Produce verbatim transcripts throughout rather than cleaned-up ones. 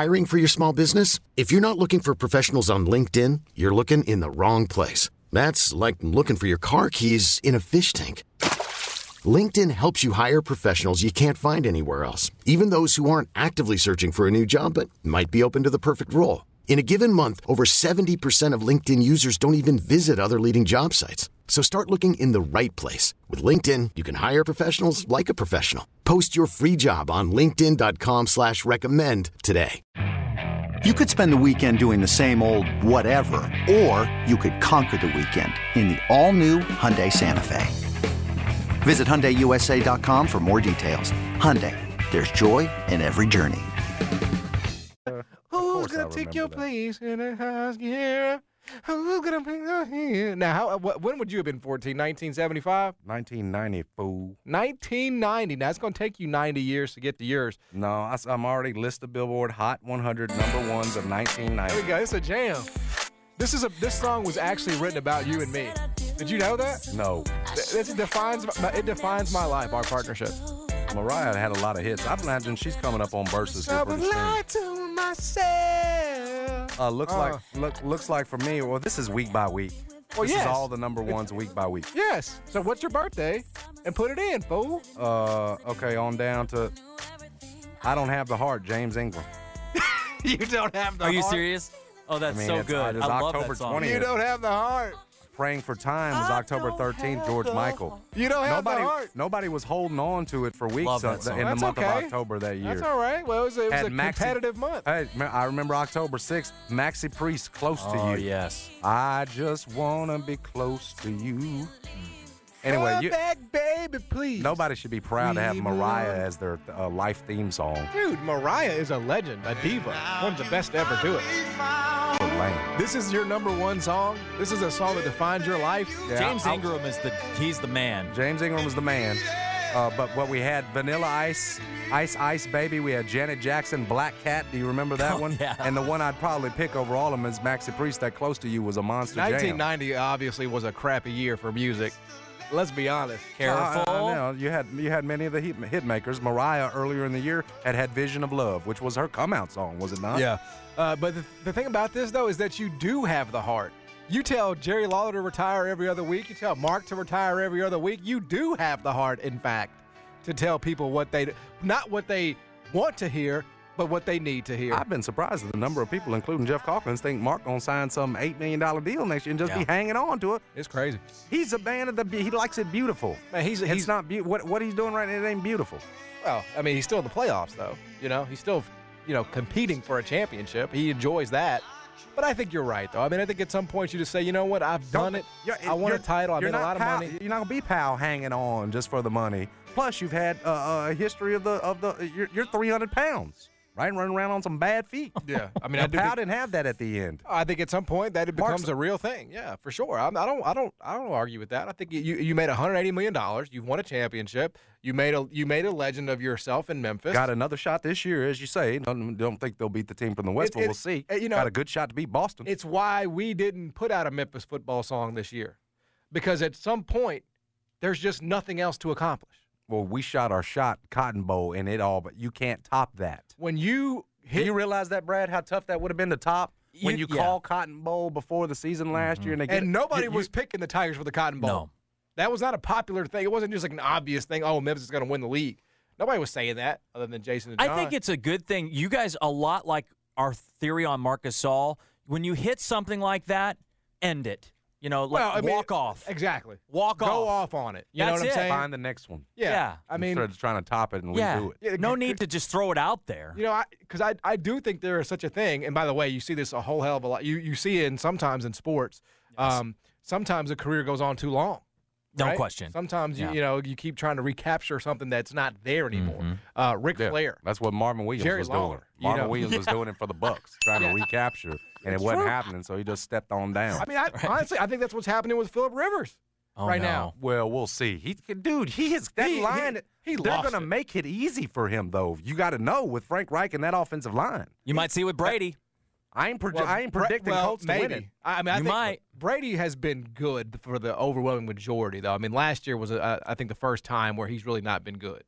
Hiring for your small business? If you're not looking for professionals on LinkedIn, you're looking in the wrong place. That's like looking for your car keys in a fish tank. LinkedIn helps you hire professionals you can't find anywhere else, even those who aren't actively searching for a new job but might be open to the perfect role. In a given month, over seventy percent of LinkedIn users don't even visit other leading job sites. So start looking in the right place. With LinkedIn, you can hire professionals like a professional. Post your free job on linkedin dot com slash recommend today. You could spend the weekend doing the same old whatever, or you could conquer the weekend in the all-new Hyundai Santa Fe. Visit Hyundai U S A dot com for more details. Hyundai, there's joy in every journey. Who's gonna take your that. place in a house? Yeah. Who's gonna bring your hand? Now, how, what, when would you have been fourteen? nineteen seventy-five? nineteen ninety, fool. nineteen ninety. Now, it's going to take you ninety years to get to yours. No, I, I'm already listed Billboard Hot one hundred number ones of nineteen ninety. There we go. It's a jam. This is a. This song was actually written about you and me. Did you know that? No. It defines. It defines my life. Our partnership. Mariah had a lot of hits. I imagine she's coming up on verses here pretty soon. I would lie to myself. Uh, looks uh. like look, looks like for me. Well, this is week by week. Well, this yes. is all the number ones week by week. Yes. So what's your birthday? And put it in, fool. Uh, okay, on down to. I Don't Have the Heart, James Ingram. You don't have the Are heart. you serious? Oh, that's I mean, so it's, good. It's I love October that song. twentieth. You don't have the heart. Praying for Time was October thirteenth, George Michael. You don't have nobody, the heart. Nobody was holding on to it for weeks uh, in That's the month okay. of October that year. That's all right. Well, it was, it was a Maxi, competitive month. Hey, I remember October sixth, Maxi Priest, Close oh, to You. Oh, yes. I just want to be close to you. Anyway, Come you, back, baby, please. Nobody should be proud to have Mariah as their uh, life theme song. Dude, Mariah is a legend, a diva. One of the best to ever do it. This is your number one song? This is a song that defines your life? Yeah, James I'll, Ingram is the, he's the man. James Ingram was the man. Uh, but what we had, Vanilla Ice, Ice Ice Baby. We had Janet Jackson, Black Cat. Do you remember that oh, one? Yeah. And the one I'd probably pick over all of them is Maxi Priest, That Close to You was a monster nineteen ninety jam. obviously was a crappy year for music. Let's be honest. Careful. Uh, uh, no, you had you had many of the hit, hit makers. Mariah earlier in the year had had Vision of Love, which was her come-out song, was it not? Yeah. Uh, but the, the thing about this, though, is that you do have the heart. You tell Jerry Lawler to retire every other week. You tell Mark to retire every other week. You do have the heart, in fact, to tell people what they – not what they want to hear, but what they need to hear. I've been surprised at the number of people, including Jeff Calkins, think Mark going to sign some eight million dollars deal next year and just yeah. be hanging on to it. It's crazy. He's a man of the – he likes it beautiful. Man, he's, it's he's not be- – what, what he's doing right now, it ain't beautiful. Well, I mean, he's still in the playoffs, though. You know, he's still, you know, competing for a championship. He enjoys that. But I think you're right, though. I mean, I think at some point you just say, you know what, I've done it. I want a title. I made a lot of pal, money. You're not going to be pal hanging on just for the money. Plus, you've had uh, a history of the of the. You're, you're three hundred pounds, right? Running around on some bad feet. Yeah, I mean, I do Pal think, didn't have that at the end. I think at some point that it becomes Mark's, a real thing. Yeah, for sure. I, I don't, I don't, I don't argue with that. I think you you made one hundred eighty million dollars. You've won a championship. You made a you made a legend of yourself in Memphis. Got another shot this year, as you say. Don't, don't think they'll beat the team from the West, it, but it, we'll see. You know, got a good shot to beat Boston. It's why we didn't put out a Memphis football song this year, because at some point there's just nothing else to accomplish. Well, we shot our shot, Cotton Bowl, and it all, but you can't top that. When you hit, do you realize that, Brad? How tough that would have been to top when you, you call yeah. Cotton Bowl before the season last mm-hmm. year, and they get, and nobody you, was you, picking the Tigers for the Cotton Bowl. No. That was not a popular thing. It wasn't just like an obvious thing. Oh, Memphis is going to win the league. Nobody was saying that other than Jason and John. I think it's a good thing. You guys, a lot like our theory on Marcus Saul, when you hit something like that, end it. You know, like well, I mean, walk off. Exactly. Walk Go off. Go off on it. You That's know what I'm it. saying? Find the next one. Yeah. Yeah. I mean, instead of trying to top it and yeah. redo it. Yeah, no could, need to just throw it out there. You know, because I, I, I do think there is such a thing. And by the way, you see this a whole hell of a lot. You you see it in, sometimes in sports. Yes. Um, sometimes a career goes on too long. No right? question. Sometimes yeah. you you know you keep trying to recapture something that's not there anymore. Mm-hmm. Uh, Ric Yeah, Flair. That's what Marvin Williams Jerry was Lawler, doing. you Marvin know. Williams was Yeah. doing it for the Bucks, trying Yeah. to recapture, and It's it wasn't true. happening, so he just stepped on down. I mean, I, Right. honestly, I think that's what's happening with Phillip Rivers oh, right no. now. Well, we'll see. He, dude, he is that He- he- line. he they're lost gonna it. make it easy for him, though. You got to know with Frank Reich and that offensive line. You might see with Brady. I ain't, proje- Well, I ain't Bra- predicting well, Colts to maybe. win it. I I mean, I You think might. Brady has been good for the overwhelming majority, though. I mean, last year was, a, I think, the first time where he's really not been good.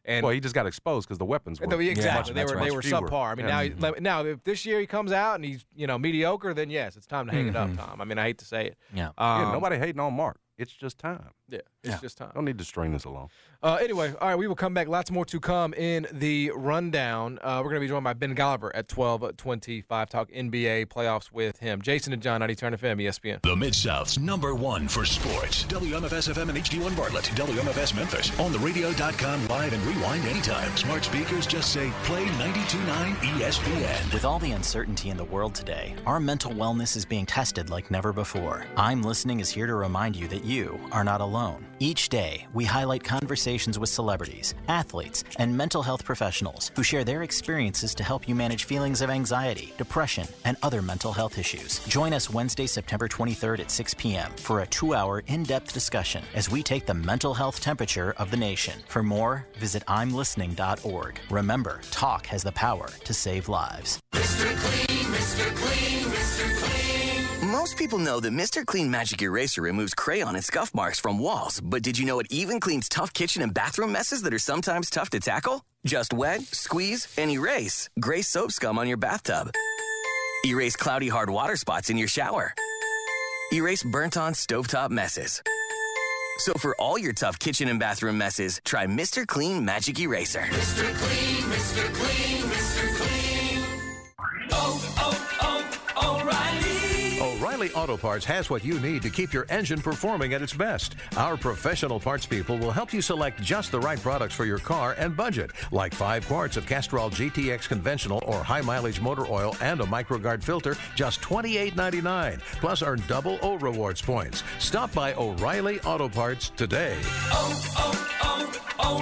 And well, he just got exposed because the weapons were exactly much, they were much they were fewer. subpar. I mean, yeah. now mm-hmm. now if this year he comes out and he's you know mediocre, then yes, it's time to hang mm-hmm. it up, Tom. I mean, I hate to say it. Yeah. Um, yeah, nobody hating on Mark. It's just time. Yeah, it's yeah. just time. Don't need to string this along. Uh, anyway, all right, we will come back. Lots more to come in the rundown. Uh, we're going to be joined by Ben Golliver at twelve twenty-five. Talk N B A playoffs with him. Jason and John, ninety Turn F M, E S P N. The Mid-South's number one for sports. W M F S F M and H D one Bartlett. W M F S Memphis. On the radio dot com, live and rewind anytime. Smart speakers just say play ninety-two point nine E S P N. With all the uncertainty in the world today, our mental wellness is being tested like never before. I'm Listening is here to remind you that you are not alone. Each day, we highlight conversations with celebrities, athletes, and mental health professionals who share their experiences to help you manage feelings of anxiety, depression, and other mental health issues. Join us Wednesday, September twenty-third at six p.m. for a two-hour in-depth discussion as we take the mental health temperature of the nation. For more, visit I'm listening dot org. Remember, talk has the power to save lives. Mister Clean, Mister Clean, Mister Clean. Most people know that Mister Clean Magic Eraser removes crayon and scuff marks from walls, but did you know it even cleans tough kitchen and bathroom messes that are sometimes tough to tackle? Just wet, squeeze, and erase gray soap scum on your bathtub. Erase cloudy hard water spots in your shower. Erase burnt-on stovetop messes. So for all your tough kitchen and bathroom messes, try Mister Clean Magic Eraser. Mister Clean, Mister Clean, Mister Clean. Oh, oh, oh, O'Reilly. O'Reilly Auto Parts has what you need to keep your engine performing at its best. Our professional parts people will help you select just the right products for your car and budget, like five quarts of Castrol G T X conventional or high-mileage motor oil and a MicroGuard filter, just twenty-eight ninety-nine. Plus, earn double O Rewards points. Stop by O'Reilly Auto Parts today. Oh,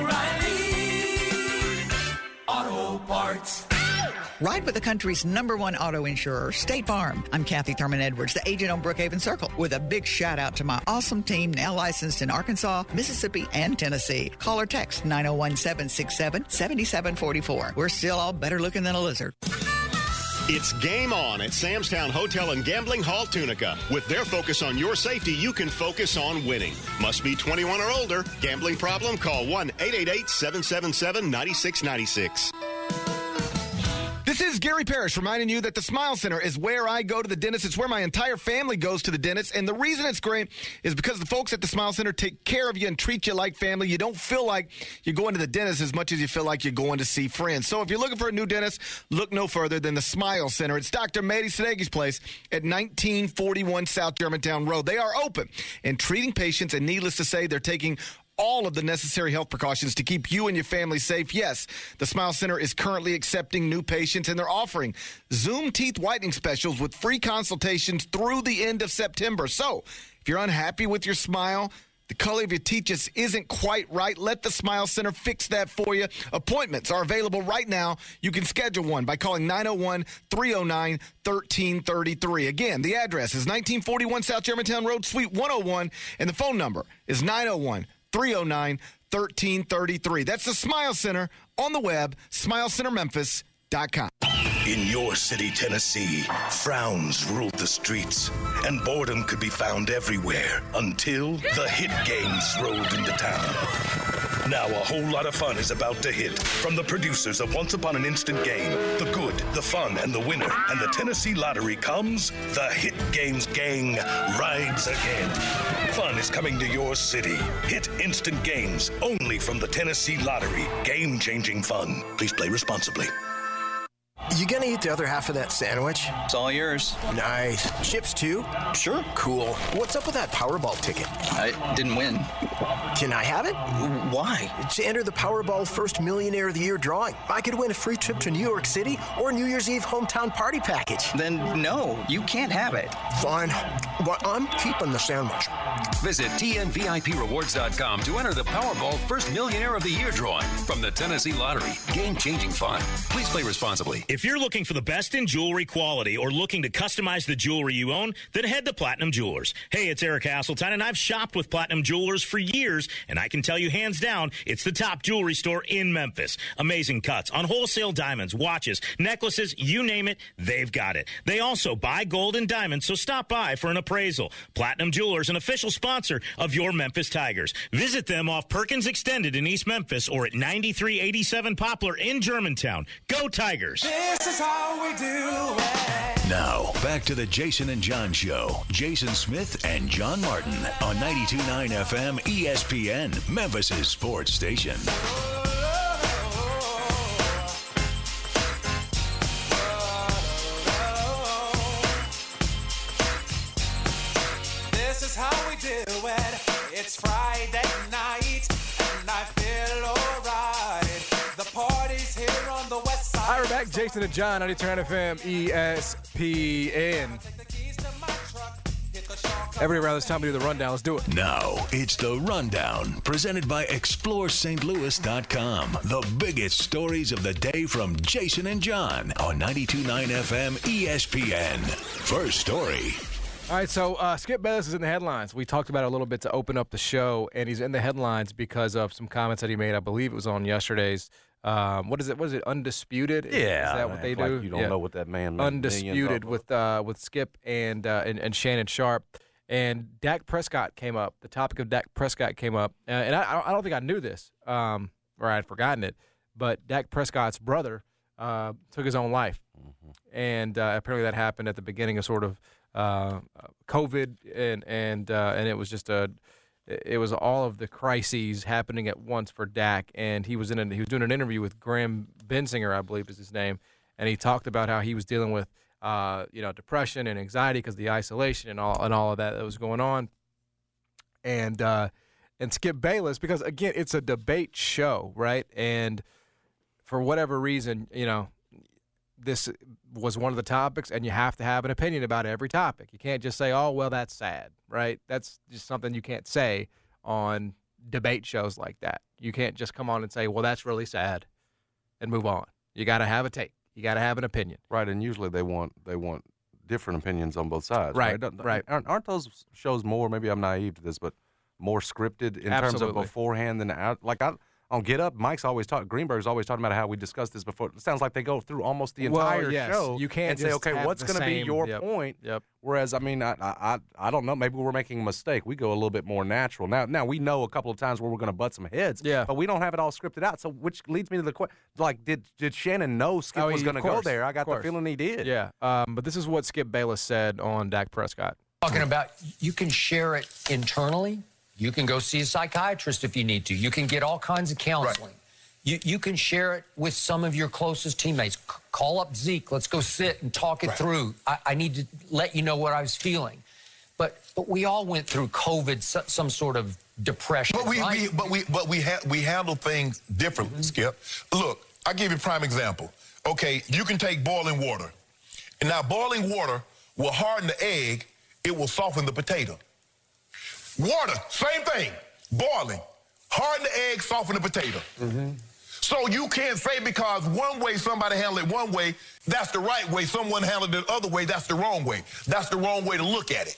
oh, oh, O'Reilly Auto Parts. Ride with the country's number one auto insurer, State Farm. I'm Kathy Thurman Edwards, the agent on Brookhaven Circle, with a big shout out to my awesome team now licensed in Arkansas, Mississippi, and Tennessee. Call or text nine oh one, seven six seven, seven seven four four. We're still all better looking than a lizard. It's game on at Sam's Town Hotel and Gambling Hall, Tunica. With their focus on your safety, you can focus on winning. Must be twenty-one or older. Gambling problem? Call one eight eight eight, seven seven seven, nine six nine six. This is Gary Parrish reminding you that the Smile Center is where I go to the dentist. It's where my entire family goes to the dentist. And the reason it's great is because the folks at the Smile Center take care of you and treat you like family. You don't feel like you're going to the dentist as much as you feel like you're going to see friends. So if you're looking for a new dentist, look no further than the Smile Center. It's Doctor Mady Sadegi's place at nineteen forty-one South Germantown Road. They are open and treating patients, and needless to say, they're taking all of the necessary health precautions to keep you and your family safe. Yes, the Smile Center is currently accepting new patients, and they're offering Zoom teeth whitening specials with free consultations through the end of September. So if you're unhappy with your smile, the color of your teeth just isn't quite right, let the Smile Center fix that for you. Appointments are available right now. You can schedule one by calling nine oh one, three oh nine, one three three three. Again, the address is nineteen forty-one South Germantown Road, Suite one oh one, and the phone number is nine oh one, three oh nine, one three three three. That's the Smile Center on the web, smile center memphis dot com. In your city, Tennessee, frowns ruled the streets, and boredom could be found everywhere until the hit games rolled into town. Now a whole lot of fun is about to hit from the producers of Once Upon an Instant Game. The good, the fun, and the winner. And the Tennessee Lottery comes, the Hit Games gang rides again. Fun is coming to your city. Hit Instant Games, only from the Tennessee Lottery. Game-changing fun. Please play responsibly. You gonna eat the other half of that sandwich? It's all yours. Nice. Chips too? Sure. Cool. What's up with that Powerball ticket? I didn't win. Can I have it? Why? To enter the Powerball First Millionaire of the Year drawing. I could win a free trip to New York City or New Year's Eve hometown party package. Then no, you can't have it. Fine. But I'm keeping the sandwich. Visit T N V I P rewards dot com to enter the Powerball First Millionaire of the Year drawing from the Tennessee Lottery. Game-changing fun. Please play responsibly. If you're looking for the best in jewelry quality or looking to customize the jewelry you own, then head to Platinum Jewelers. Hey, it's Eric Hasseltine, and I've shopped with Platinum Jewelers for years, and I can tell you hands down, it's the top jewelry store in Memphis. Amazing cuts on wholesale diamonds, watches, necklaces, you name it, they've got it. They also buy gold and diamonds, so stop by for an appraisal. Platinum Jewelers, an official sponsor sponsor of your Memphis Tigers. Visit them off Perkins Extended in East Memphis or at ninety-three eighty-seven Poplar in Germantown. Go Tigers! This is how we do it. Now, back to the Jason and John Show. Jason Smith and John Martin on ninety-two point nine F M E S P N, Memphis' sports station. This is how we do it. It's Friday night, and I feel alright. The party's here on the west side. All right, we're back. Jason and John, ninety-two point nine F M, E S P N. Every around this time we do the rundown. Let's do it. Now, it's the Rundown, presented by Explore St Louis dot com. The biggest stories of the day from Jason and John on ninety-two point nine F M E S P N. First story. All right, so uh, Skip Bayless is in the headlines. We talked about it a little bit to open up the show, and he's in the headlines because of some comments that he made. I believe it was on yesterday's. Um, what is it? What is it? Undisputed? Is, Yeah, is that what they act like do? you don't Yeah. know what that man meant. Undisputed with uh, with Skip and, uh, and and Shannon Sharp, and Dak Prescott came up. The topic of Dak Prescott came up, uh, and I, I don't think I knew this, um, or I had forgotten it. But Dak Prescott's brother uh, took his own life, mm-hmm. and uh, apparently that happened at the beginning of sort of uh, COVID, and and uh, and it was just a. It was all of the crises happening at once for Dak, and he was in a, he was doing an interview with Graham Bensinger, I believe is his name, and he talked about how he was dealing with uh, you know depression and anxiety because of the isolation and all and all of that that was going on, and uh, and Skip Bayless, because again it's a debate show, right? And for whatever reason, you know, this was one of the topics, and you have to have an opinion about every topic. You can't just say, oh, well, that's sad, right? That's just something you can't say on debate shows like that. You can't just come on and say, well, that's really sad, and move on. You got to have a take. You got to have an opinion. Right, and usually they want they want different opinions on both sides. Right, right. right. Aren't, aren't those shows more, maybe I'm naive to this, but more scripted in terms of Absolutely. beforehand than out? Like, I, on Get Up, Mike's always talking, Greenberg's always talking about how we discussed this before. It sounds like they go through almost the Well, entire yes. show You can't and say, just okay, have what's the going to be same- your yep. point? Yep. Whereas, I mean, I, I I don't know. Maybe we're making a mistake. We go a little bit more natural. Now, now we know a couple of times where we're going to butt some heads, Yeah. but we don't have it all scripted out. So, which leads me to the question, like, did, did Shannon know Skip Oh, was he- going of to go course, there? I of got the course. feeling he did. Yeah, um, but this is what Skip Bayless said on Dak Prescott. Talking about you can share it internally. You can go see a psychiatrist if you need to. You can get all kinds of counseling. You, you can share it with some of your closest teammates. C- call up Zeke. Let's go sit and talk it Right. through. I, I need to let you know what I was feeling. But but we all went through COVID, so, some sort of depression. But we, right? we but we but we ha- we handle things differently, Skip. Look, I'll give you a prime example. Okay, you can take boiling water. And now boiling water will harden the egg, it will soften the potato. Water, same thing. Boiling. Harden the egg, soften the potato. So you can't say because one way somebody handled it one way, that's the right way. Someone handled it the other way, that's the wrong way. That's the wrong way to look at it.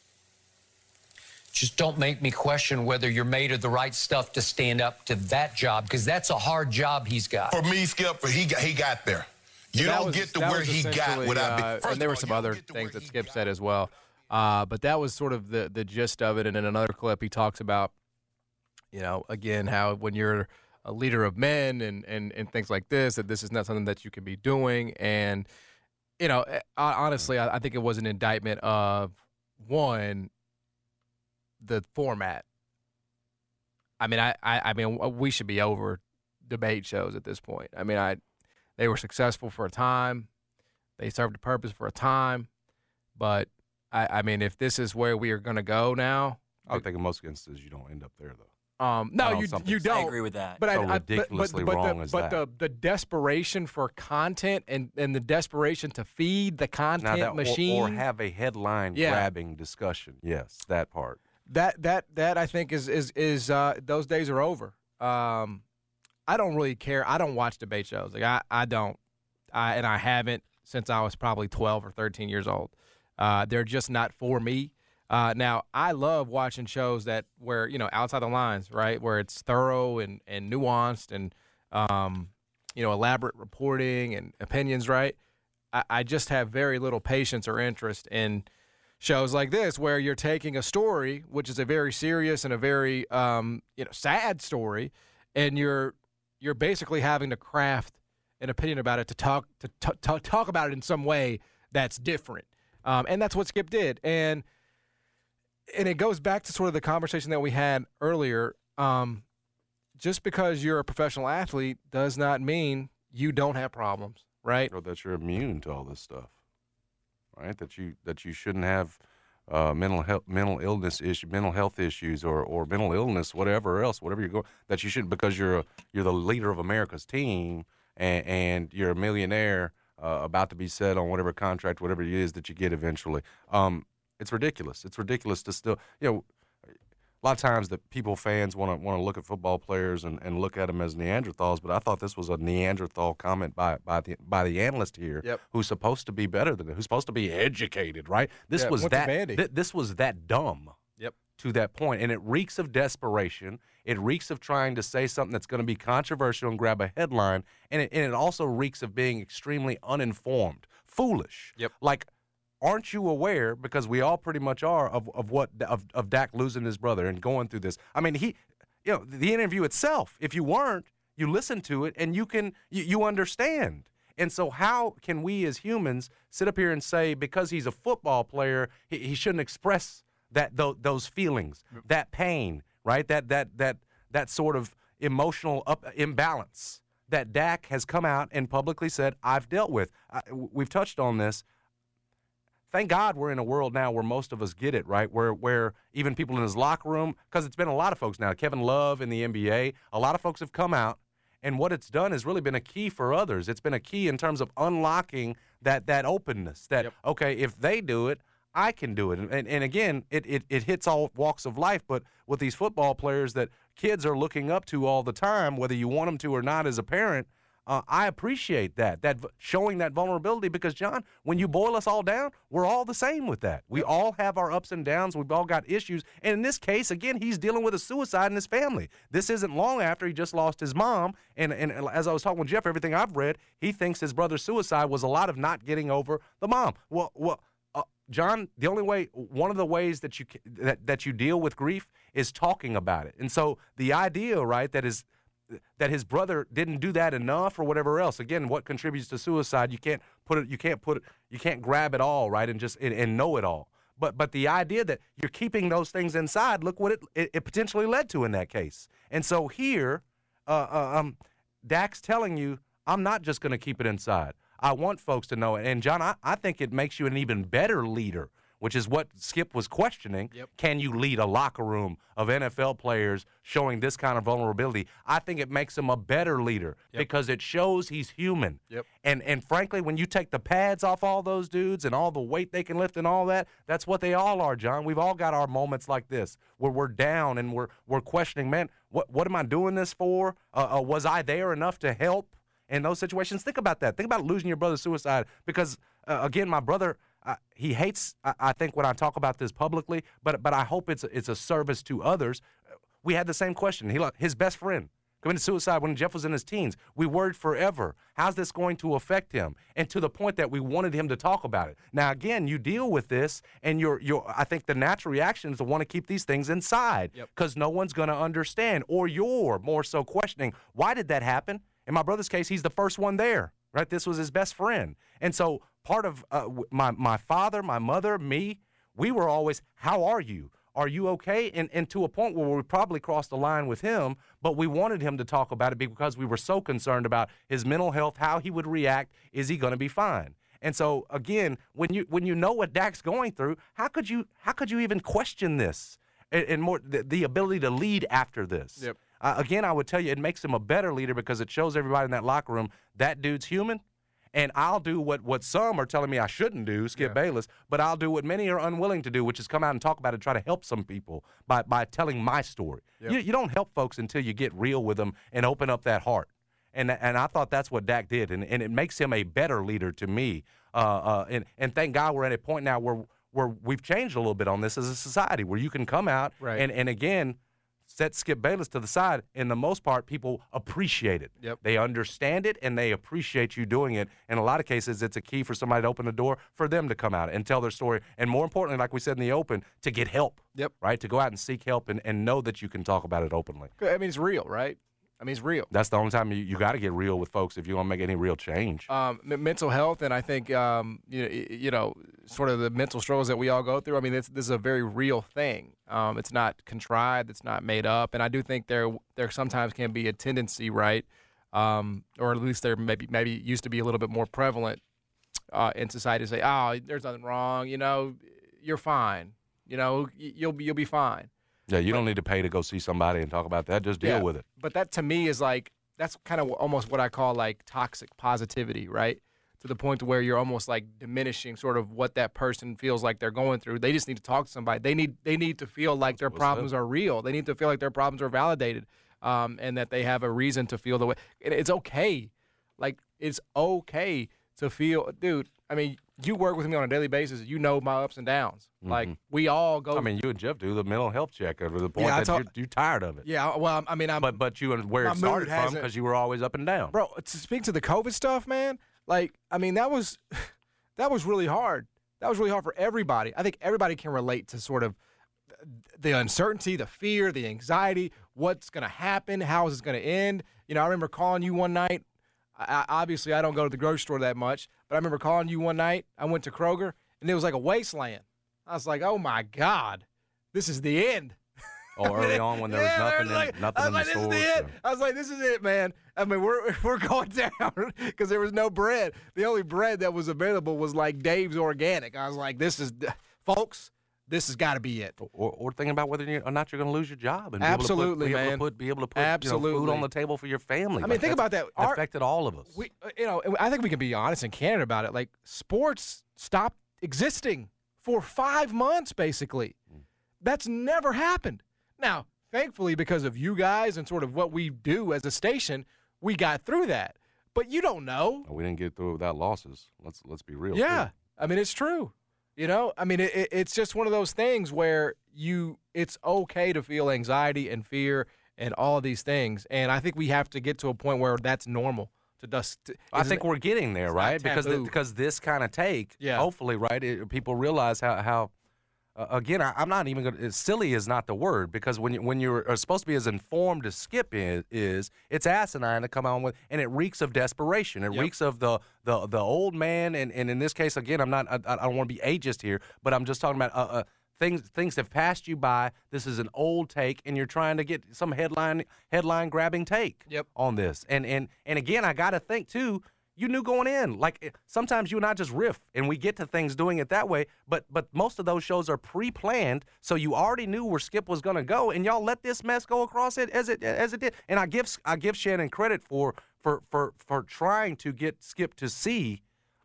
Just don't make me question whether you're made of the right stuff to stand up to that job, because that's a hard job he's got. For me, Skip, he got, he got there. You That don't was- get to that where was he got essentially, without uh, being. First and there of were all, some you other don't get to things where that he Skip got. said as well. Uh, but that was sort of the the gist of it. And in another clip, he talks about, you know, again, how when you're a leader of men and, and, and things like this, that this is not something that you can be doing. And, you know, eh, honestly, I, I think it was an indictment of, one, the format. I mean, I, I, I mean, we should be over debate shows at this point. I mean, I they were successful for a time. They served a purpose for a time. But, I, I mean, if this is where we are going to go now. I would think in most instances you don't end up there, though. Um, no, Not on you something you so- don't. I agree with that. But I, So I, but- ridiculously but, but, wrong the, as but that. the the desperation for content and, and the desperation to feed the Now content that, or, machine. or have a headline Yeah. grabbing discussion. Yes, that part. That that that I think is is is uh, those days are over. Um, I don't really care. I don't watch debate shows. Like I, I don't, I and I haven't since I was probably twelve or thirteen years old. Uh, they're just not for me. Uh, now I love watching shows that where you know outside the lines, right, where it's thorough and, and nuanced and um, you know elaborate reporting and opinions, right. I, I just have very little patience or interest in shows like this where you're taking a story, which is a very serious and a very um, you know sad story, and you're you're basically having to craft an opinion about it to talk to t- t- talk about it in some way that's different, um, and that's what Skip did, and and it goes back to sort of the conversation that we had earlier. Um, just because you're a professional athlete does not mean you don't have problems, right? Or that you're immune to all this stuff, right? That you that you shouldn't have uh, mental health, mental illness issue, mental health issues, or or mental illness, whatever else, whatever you're going. That you shouldn't because you're a, you're the leader of America's team and, and you're a millionaire uh, about to be set on whatever contract, whatever it is that you get eventually. Um, it's ridiculous. It's ridiculous to still, you know. A lot of times that people, fans, want to want to look at football players and, and look at them as Neanderthals, but I thought this was a Neanderthal comment by by the by the analyst here, yep. who's supposed to be better than it, who's supposed to be educated, right? This yeah, was what's that th- this was that dumb yep. to that point, and it reeks of desperation. It reeks of trying to say something that's going to be controversial and grab a headline, and it, and it also reeks of being extremely uninformed, foolish. Yep. Like. Aren't you aware, because we all pretty much are, of, of what of, of Dak losing his brother and going through this? I mean, he, you know, the interview itself, if you weren't, you listen to it and you can you, you understand. And so how can we as humans sit up here and say because he's a football player, he, he shouldn't express that th- those feelings, that pain, right? That that that that sort of emotional up, imbalance that Dak has come out and publicly said, I've dealt with. I, we've touched on this. Thank God we're in a world now where most of us get it, right? Where where even people in his locker room, because it's been a lot of folks now, Kevin Love in the N B A, a lot of folks have come out, and what it's done has really been a key for others. It's been a key in terms of unlocking that that openness, that, yep. okay, if they do it, I can do it. And, and again, it, it, it hits all walks of life, but with these football players that kids are looking up to all the time, whether you want them to or not as a parent, Uh, I appreciate that, that showing that vulnerability because, John, when you boil us all down, we're all the same with that. We all have our ups and downs. We've all got issues. And in this case, again, he's dealing with a suicide in his family. This isn't long after he just lost his mom. And, and as I was talking with Jeff, everything I've read, he thinks his brother's suicide was a lot of not getting over the mom. Well, well, uh, John, the only way, one of the ways that you that, that you deal with grief is talking about it. And so the idea, right, that is – that his brother didn't do that enough or whatever else. Again, what contributes to suicide? You can't put it. You can't put it. You can't grab it all, right, and just and, and know it all. But but the idea that you're keeping those things inside, look what it it, it potentially led to in that case. And so here, uh, uh, um, Dak's telling you, I'm not just going to keep it inside. I want folks to know it. And John, I, I think it makes you an even better leader, which is what Skip was questioning. Yep. Can you lead a locker room of N F L players showing this kind of vulnerability? I think it makes him a better leader yep. because it shows he's human. Yep. And and frankly, when you take the pads off all those dudes and all the weight they can lift and all that, that's what they all are, John. We've all got our moments like this where we're down and we're we're questioning, man, what what am I doing this for? Uh, uh, was I there enough to help in those situations? Think about that. Think about losing your brother's suicide because, uh, again, my brother – Uh, he hates, I, I think, when I talk about this publicly, but but I hope it's a, it's a service to others. We had the same question. He His best friend committed suicide when Jeff was in his teens. We worried forever. How's this going to affect him? And to the point that we wanted him to talk about it. Now, again, you deal with this, and you're, you're, I think the natural reaction is to want to keep these things inside because yep. no one's going to understand, or you're more so questioning, why did that happen? In my brother's case, he's the first one there, right? This was his best friend. And so part of uh, my my father, my mother, me, we were always, how are you? Are you okay? And, and to a point where we probably crossed the line with him, but we wanted him to talk about it because we were so concerned about his mental health, how he would react. Is he going to be fine? And so, again, when you when you know what Dak's going through, how could you how could you even question this and, and more the, the ability to lead after this? Yep. Uh, again, I would tell you it makes him a better leader because it shows everybody in that locker room that dude's human. And I'll do what, what some are telling me I shouldn't do, Skip yeah. Bayless, but I'll do what many are unwilling to do, which is come out and talk about it and try to help some people by, by telling my story. Yep. You, you don't help folks until you get real with them and open up that heart. And and I thought that's what Dak did, and, and it makes him a better leader to me. Uh, uh, and, and thank God we're at a point now where, where we've changed a little bit on this as a society, where you can come out right. and, and, again, set Skip Bayless to the side, in the most part, people appreciate it. Yep. They understand it, and they appreciate you doing it. In a lot of cases, it's a key for somebody to open the door for them to come out and tell their story. And more importantly, like we said in the open, to get help. Yep. Right? To go out and seek help and, and know that you can talk about it openly. I mean, it's real, right? I mean, it's real. That's the only time you, you got to get real with folks if you want to make any real change. Um, m- mental health, and I think um, you know, you know, sort of the mental struggles that we all go through. I mean, this, this is a very real thing. Um, it's not contrived. It's not made up. And I do think there there sometimes can be a tendency, right, um, or at least there maybe maybe used to be a little bit more prevalent uh, in society to say, "Oh, there's nothing wrong. You know, you're fine. You know, you'll be you'll be fine." Yeah, you don't need to pay to go see somebody and talk about that. Just deal Yeah, with it. But that to me is like, that's kind of almost what I call like toxic positivity, right? To the point to where you're almost like diminishing sort of what that person feels like they're going through. They just need to talk to somebody. They need they need to feel like their What's problems that? are real. They need to feel like their problems are validated, um, and that they have a reason to feel the way. And it's okay. Like, it's okay to feel, dude, I mean, you work with me on a daily basis. You know my ups and downs. Like, we all go. I mean, you and Jeff do the mental health check to the point Yeah, I that talk- you're, you're tired of it. Yeah, well, I mean, I'm. But but you and where my it started mood from hasn't- because you were always up and down. Bro, to speak to the COVID stuff, man, like, I mean, that was that was really hard. That was really hard for everybody. I think everybody can relate to sort of the uncertainty, the fear, the anxiety, what's going to happen, how is this going to end. You know, I remember calling you one night. I, I, obviously, I don't go to the grocery store that much, but I remember calling you one night. I went to Kroger, and it was like a wasteland. I was like, oh, my God, this is the end. Oh, early on when there was Yeah, nothing, there was in, like- nothing I in was the like, this stores. is the end. I was like, this is it, man. I mean, we're we're going down because there was no bread. The only bread that was available was like Dave's Organic. I was like, this is, folks, this has got to be it. Or, or thinking about whether or not you're going to lose your job and Absolutely, be able to put, be man. Able to put, be able to put you know, Absolutely. food on the table for your family. I mean, Like, think that's- about that. It Our- affected all of us. We, uh, you know, I think we can be honest and candid about it. Like, sports stopped existing for five months, basically. That's never happened. Now, thankfully, because of you guys and sort of what we do as a station, we got through that. But you don't know. We didn't get through it without losses. Let's let's be real. Yeah, too. I mean, it's true. You know, I mean, it, it, it's just one of those things where you, it's okay to feel anxiety and fear and all of these things. And I think we have to get to a point where that's normal. To dust. I think we're getting there, it's not right? Because the, taboo. because this kind of take, Yeah. hopefully, right? It, people realize how how. Uh, again, I, I'm not even going to. Silly is not the word because when you, when you're are supposed to be as informed as Skip is, is, it's asinine to come on with, and it reeks of desperation. It Yep. reeks of the the the old man, and, and in this case, again, I'm not. I, I don't want to be ageist here, but I'm just talking about uh, uh, things things have passed you by. This is an old take, and you're trying to get some headline headline grabbing take Yep. on this. And and and again, I got to think too. You knew going in. Like, sometimes you and I just riff, and we get to things doing it that way, but but most of those shows are pre-planned, so you already knew where Skip was going to go, and y'all let this mess go across it as it as it did. And I give I give Shannon credit for for for for trying to get Skip to see,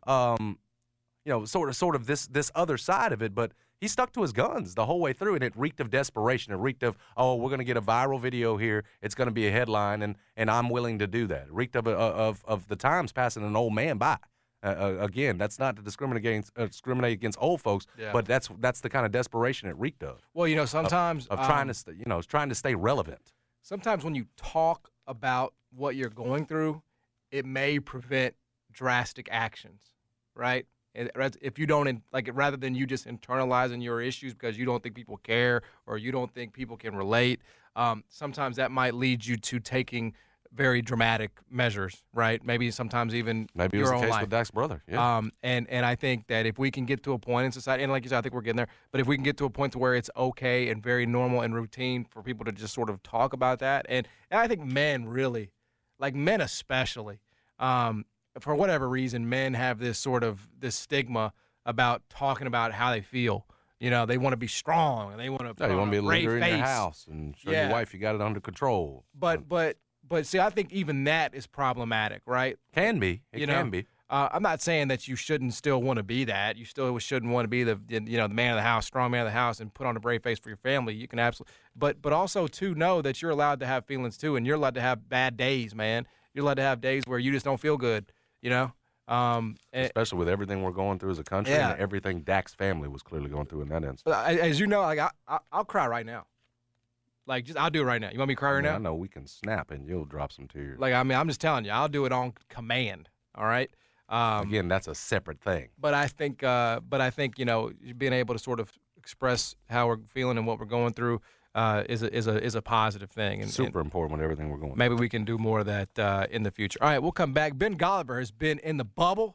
um, you know, sort of sort of this this other side of it, but he stuck to his guns the whole way through, and it reeked of desperation. It reeked of, oh, we're going to get a viral video here. It's going to be a headline, and and I'm willing to do that. It reeked of of of the Times passing an old man by. Uh, uh, again, that's not to discriminate against uh, discriminate against old folks, Yeah. but that's that's the kind of desperation it reeked of. Well, you know, Of- sometimes of, trying um, to stay, you know, trying to stay relevant. sometimes when you talk about what you're going through, it may prevent drastic actions, right? And raz- If you don't, in- like, rather than you just internalizing your issues because you don't think people care or you don't think people can relate, um, sometimes that might lead you to taking very dramatic measures, right? Maybe sometimes even Maybe it was your the own case life. with Dak's brother. Yeah. Um, and, and I think that if we can get to a point in society, and like you said, I think we're getting there, but if we can get to a point to where it's okay and very normal and routine for people to just sort of talk about that, and, and I think men really, like men especially, um, for whatever reason, men have this sort of, this stigma about talking about how they feel. You know, they want to be strong, and they want to Yeah, you want to be a brave leader in face. your house and show Yeah. your wife you got it under control. But, but, but see, I think even that is problematic, right? Can be. It you can know? be. Uh, I'm not saying that you shouldn't still want to be that. You still shouldn't want to be the you know the man of the house, strong man of the house, and put on a brave face for your family. You can absolutely, but but also to know that you're allowed to have feelings too, and you're allowed to have bad days, man. You're allowed to have days where you just don't feel good, you know. Um, and, Especially with everything we're going through as a country Yeah. and everything Dak's family was clearly going through in that instance. uh, as you know, like I, I I'll cry right now. Like, just I'll do it right now. You want me to cry right I mean, now? I know we can snap and you'll drop some tears. Like, I mean, I'm just telling you, I'll do it on command. All right. Um, Again, that's a separate thing. But I think, uh, but I think, you know, being able to sort of express how we're feeling and what we're going through uh, is a is a is a positive thing. And super and important with everything we're going. Maybe we can do more of that uh, in the future. All right, we'll come back. Ben Golliver has been in the bubble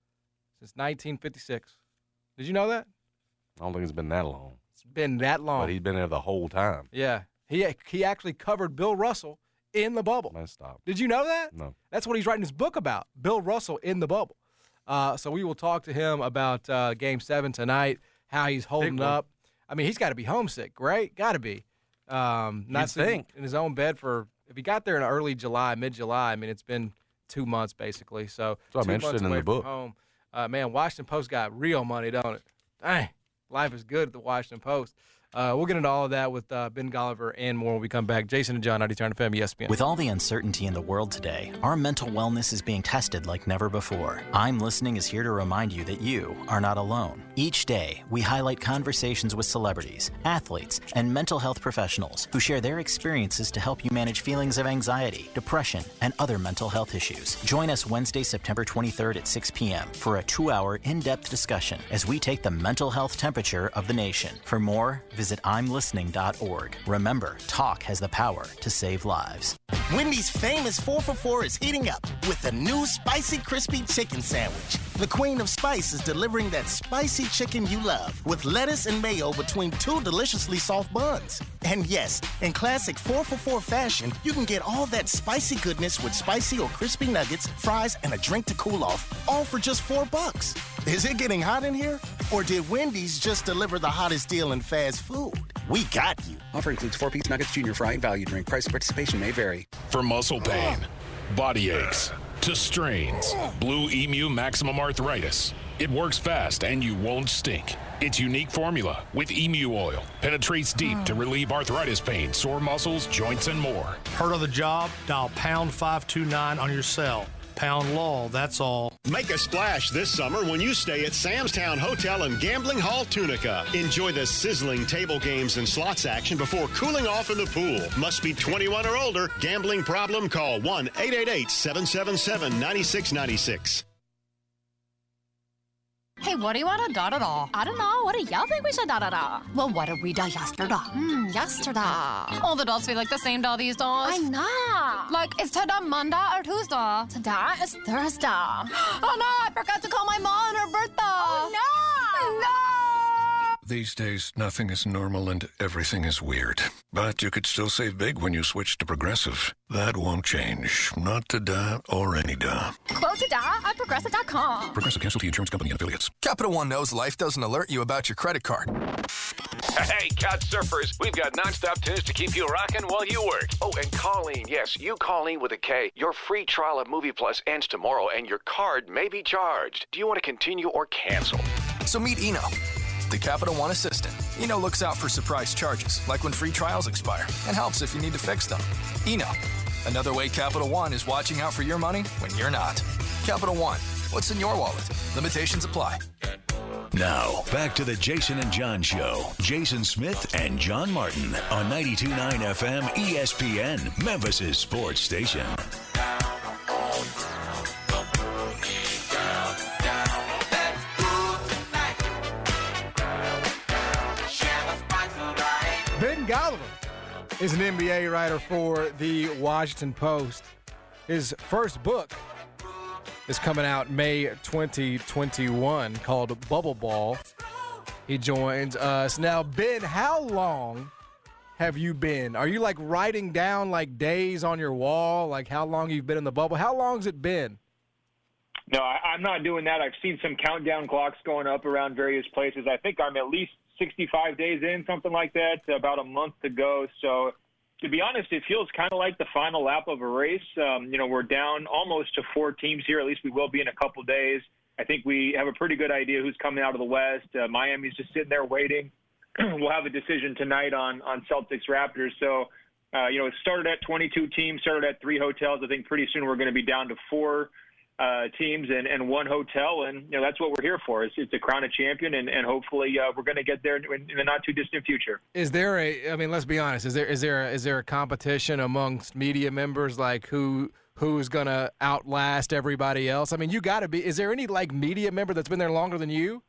since nineteen fifty-six. Did you know that? I don't think it's been that long. It's been that long. But he's been there the whole time. Yeah, he he actually covered Bill Russell in the bubble. Man, stop. Did you know that? No. That's what he's writing his book about, Bill Russell in the bubble. Uh, so we will talk to him about uh, Game seven tonight, how he's holding up. I mean, he's got to be homesick, right? Got to be. Um, not You'd sitting think. in his own bed for – if he got there in early July, mid-July, I mean, it's been two months basically. So, So I'm two interested months in away the from book. home. Uh, man, Washington Post got real money, don't it? Dang, life is good at the Washington Post. Uh, we'll get into all of that with uh, Ben Golliver and more when we come back. Jason and John, ninety-two F M, E S P N. With all the uncertainty in the world today, our mental wellness is being tested like never before. I'm Listening is here to remind you that you are not alone. Each day, we highlight conversations with celebrities, athletes, and mental health professionals who share their experiences to help you manage feelings of anxiety, depression, and other mental health issues. Join us Wednesday, September twenty-third at six p.m. for a two-hour in-depth discussion as we take the mental health temperature of the nation. For more, visit I'm listening dot org. Remember, talk has the power to save lives. Wendy's famous four for four is heating up with the new Spicy Crispy Chicken Sandwich. The Queen of Spice is delivering that spicy chicken you love with lettuce and mayo between two deliciously soft buns. And yes, in classic four for four fashion, you can get all that spicy goodness with spicy or crispy nuggets, fries, and a drink to cool off, all for just four bucks. Is it getting hot in here? Or did Wendy's just deliver the hottest deal in fast food? We got you. Offer includes four-piece nuggets, junior fry, and value drink. Price and participation may vary. For muscle pain, body aches, to strains, Blue Emu Maximum Arthritis. It works fast and you won't stink. Its unique formula with emu oil penetrates deep to relieve arthritis pain, sore muscles, joints, and more. Heard of the job? Dial pound five two nine on your cell. Pound law, that's all. Make a splash this summer when you stay at Sam's Town Hotel and Gambling Hall Tunica. Enjoy the sizzling table games and slots action before cooling off in the pool. Must be twenty-one or older. Gambling problem? Call one eight eight eight, seven seven seven, nine six nine six. Hey, what do you want to da da da? I don't know. What do y'all think we should da da da? Well, what did we da yesterday? Hmm, yesterday. All the dolls feel like the same doll these days. I know. Like, is today Monday or Tuesday? Today is Thursday. Oh no, I forgot to call my mom on her birthday. Oh no! No! These days, nothing is normal and everything is weird. But you could still save big when you switch to Progressive. That won't change. Not today or any day. Quote today at progressive dot com. Progressive Casualty Insurance Company and affiliates. Capital One knows life doesn't alert you about your credit card. Hey, couch surfers, we've got nonstop tunes to keep you rocking while you work. Oh, and Colleen, yes, you Colleen with a K. Your free trial of Movie Plus ends tomorrow, and your card may be charged. Do you want to continue or cancel? So meet Eno, the Capital One assistant. Eno looks out for surprise charges, like when free trials expire, and helps if you need to fix them. Eno, another way Capital One is watching out for your money when you're not. Capital One, what's in your wallet? Limitations apply. Now, back to the Jason and John Show. Jason Smith and John Martin on ninety-two point nine F M E S P N, Memphis' sports station. Ben Golliver is an N B A writer for the Washington Post. His first book is coming out May twenty twenty-one called Bubble Ball. He joins us. Now, Ben, how long have you been? Are you like writing down like days on your wall, like how long you've been in the bubble? How long's it been? No, I, I'm not doing that. I've seen some countdown clocks going up around various places. I think I'm at least sixty-five days in, something like that, about a month to go. So to be honest, it feels kind of like the final lap of a race. Um, you know, we're down almost to four teams here. At least we will be in a couple days. I think we have a pretty good idea who's coming out of the West. Uh, Miami's just sitting there waiting. We'll have a decision tonight on, on Celtics Raptors. So, uh, you know, it started at twenty-two teams, started at three hotels. I think pretty soon we're going to be down to four. uh, teams and, and one hotel, and you know that's what we're here for. It's, it's to crown a champion, and, and hopefully uh, we're going to get there in, in the not too distant future. Is there a? I mean, let's be honest. Is there is there a, is there a competition amongst media members, like who who's going to outlast everybody else? I mean, you got to be. Is there any like media member that's been there longer than you?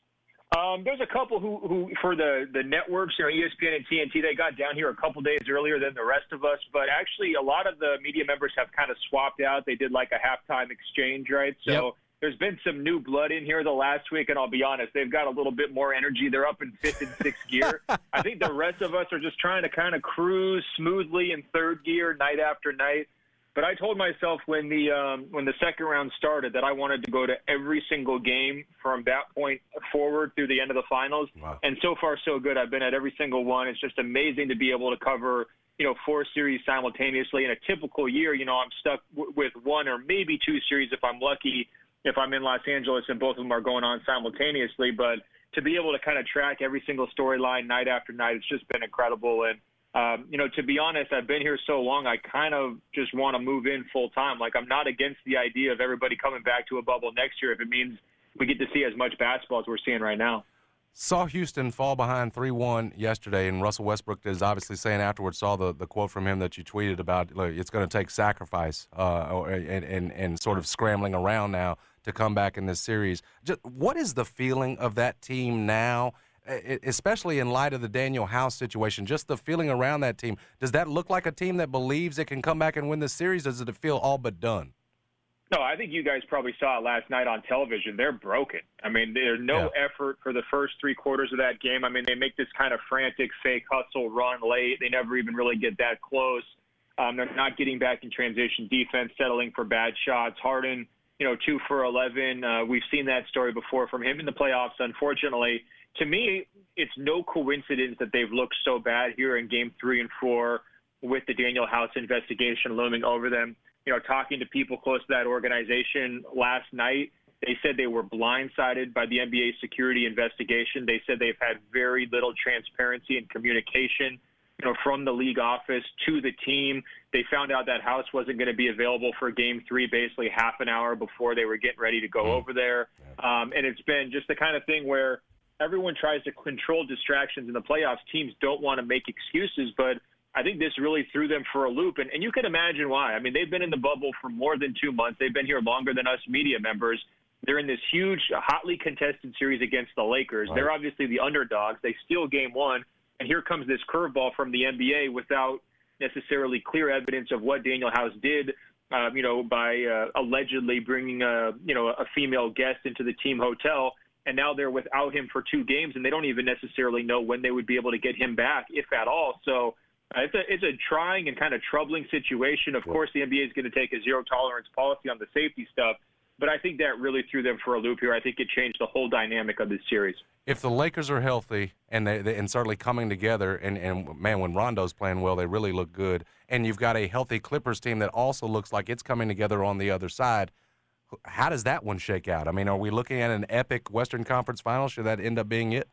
Um, there's a couple who, who for the, the networks, you know, E S P N and T N T, they got down here a couple days earlier than the rest of us. But actually, a lot of the media members have kind of swapped out. They did like a halftime exchange, right? So yep. There's been some new blood in here the last week, and I'll be honest, they've got a little bit more energy. They're up in fifth and sixth gear. I think the rest of us are just trying to kind of cruise smoothly in third gear night after night. But I told myself when the um, when the second round started that I wanted to go to every single game from that point forward through the end of the finals. Wow. And so far, so good. I've been at every single one. It's just amazing to be able to cover, you know, four series simultaneously. In a typical year, you know, I'm stuck w- with one or maybe two series if I'm lucky, if I'm in Los Angeles and both of them are going on simultaneously. But to be able to kind of track every single storyline night after night, it's just been incredible. And Um, you know, to be honest, I've been here so long, I kind of just want to move in full time. Like, I'm not against the idea of everybody coming back to a bubble next year if it means we get to see as much basketball as we're seeing right now. Saw Houston fall behind three one yesterday, and Russell Westbrook is obviously saying afterwards, saw the, the quote from him that you tweeted about, look, it's going to take sacrifice uh, or, and, and, and sort of scrambling around now to come back in this series. Just, what is the feeling of that team now? Especially in light of the Daniel House situation, just the feeling around that team. Does that look like a team that believes it can come back and win this series? Does it feel all but done? No, I think you guys probably saw it last night on television. They're broken. I mean, there's no yeah. effort for the first three quarters of that game. I mean, they make this kind of frantic, fake hustle run late. They never even really get that close. Um, they're not getting back in transition defense, settling for bad shots. Harden, you know, two for eleven. Uh, we've seen that story before from him in the playoffs, unfortunately. To me, it's no coincidence that they've looked so bad here in game three and four with the Daniel House investigation looming over them. You know, talking to people close to that organization last night, they said they were blindsided by the N B A security investigation. They said they've had very little transparency and communication, you know, from the league office to the team. They found out that House wasn't going to be available for game three basically half an hour before they were getting ready to go mm. over there. Um, and it's been just the kind of thing where everyone tries to control distractions in the playoffs. Teams don't want to make excuses, but I think this really threw them for a loop. And, and you can imagine why. I mean, they've been in the bubble for more than two months. They've been here longer than us media members. They're in this huge, hotly contested series against the Lakers. Right. They're obviously the underdogs. They steal game one, and here comes this curveball from the N B A without necessarily clear evidence of what Daniel House did, uh, you know, by uh, allegedly bringing a, you know, a female guest into the team hotel. And now they're without him for two games, and they don't even necessarily know when they would be able to get him back, if at all. So uh, it's a it's a trying and kind of troubling situation. Of yeah. course, the N B A is going to take a zero-tolerance policy on the safety stuff, but I think that really threw them for a loop here. I think it changed the whole dynamic of this series. If the Lakers are healthy and they, they and certainly coming together, and, and, man, when Rondo's playing well, they really look good, and you've got a healthy Clippers team that also looks like it's coming together on the other side, how does that one shake out? I mean, are we looking at an epic Western Conference final? Should that end up being it?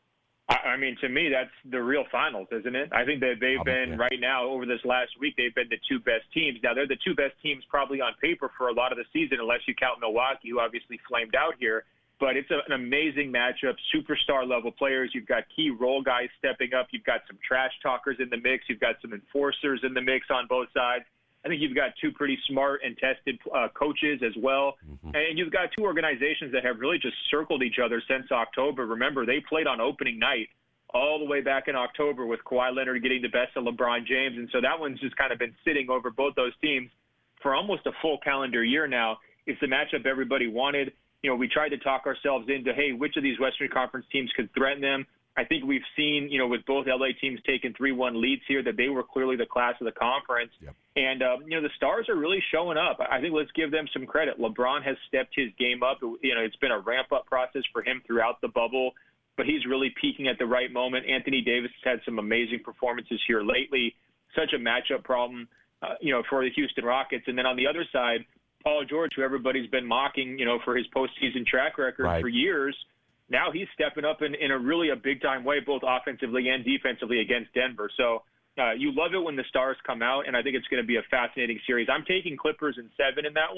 I mean, to me, that's the real finals, isn't it? I think that they've oh, been, yeah. right now, over this last week, they've been the two best teams. Now, they're the two best teams probably on paper for a lot of the season, unless you count Milwaukee, who obviously flamed out here. But it's a, an amazing matchup, superstar-level players. You've got key role guys stepping up. You've got some trash talkers in the mix. You've got some enforcers in the mix on both sides. I think you've got two pretty smart and tested uh, coaches as well. Mm-hmm. And you've got two organizations that have really just circled each other since October. Remember, they played on opening night all the way back in October with Kawhi Leonard getting the best of LeBron James. And so that one's just kind of been sitting over both those teams for almost a full calendar year now. It's the matchup everybody wanted. You know, we tried to talk ourselves into, hey, which of these Western Conference teams could threaten them? I think we've seen, you know, with both L A teams taking three one leads here, that they were clearly the class of the conference. Yep. And, um, you know, the stars are really showing up. I think let's give them some credit. LeBron has stepped his game up. You know, it's been a ramp-up process for him throughout the bubble, but he's really peaking at the right moment. Anthony Davis has had some amazing performances here lately. Such a matchup problem, uh, you know, for the Houston Rockets. And then on the other side, Paul George, who everybody's been mocking, you know, for his postseason track record right. for years, now he's stepping up in, in a really a big-time way, both offensively and defensively against Denver. So uh, you love it when the stars come out, and I think it's going to be a fascinating series. I'm taking Clippers in seven in that one.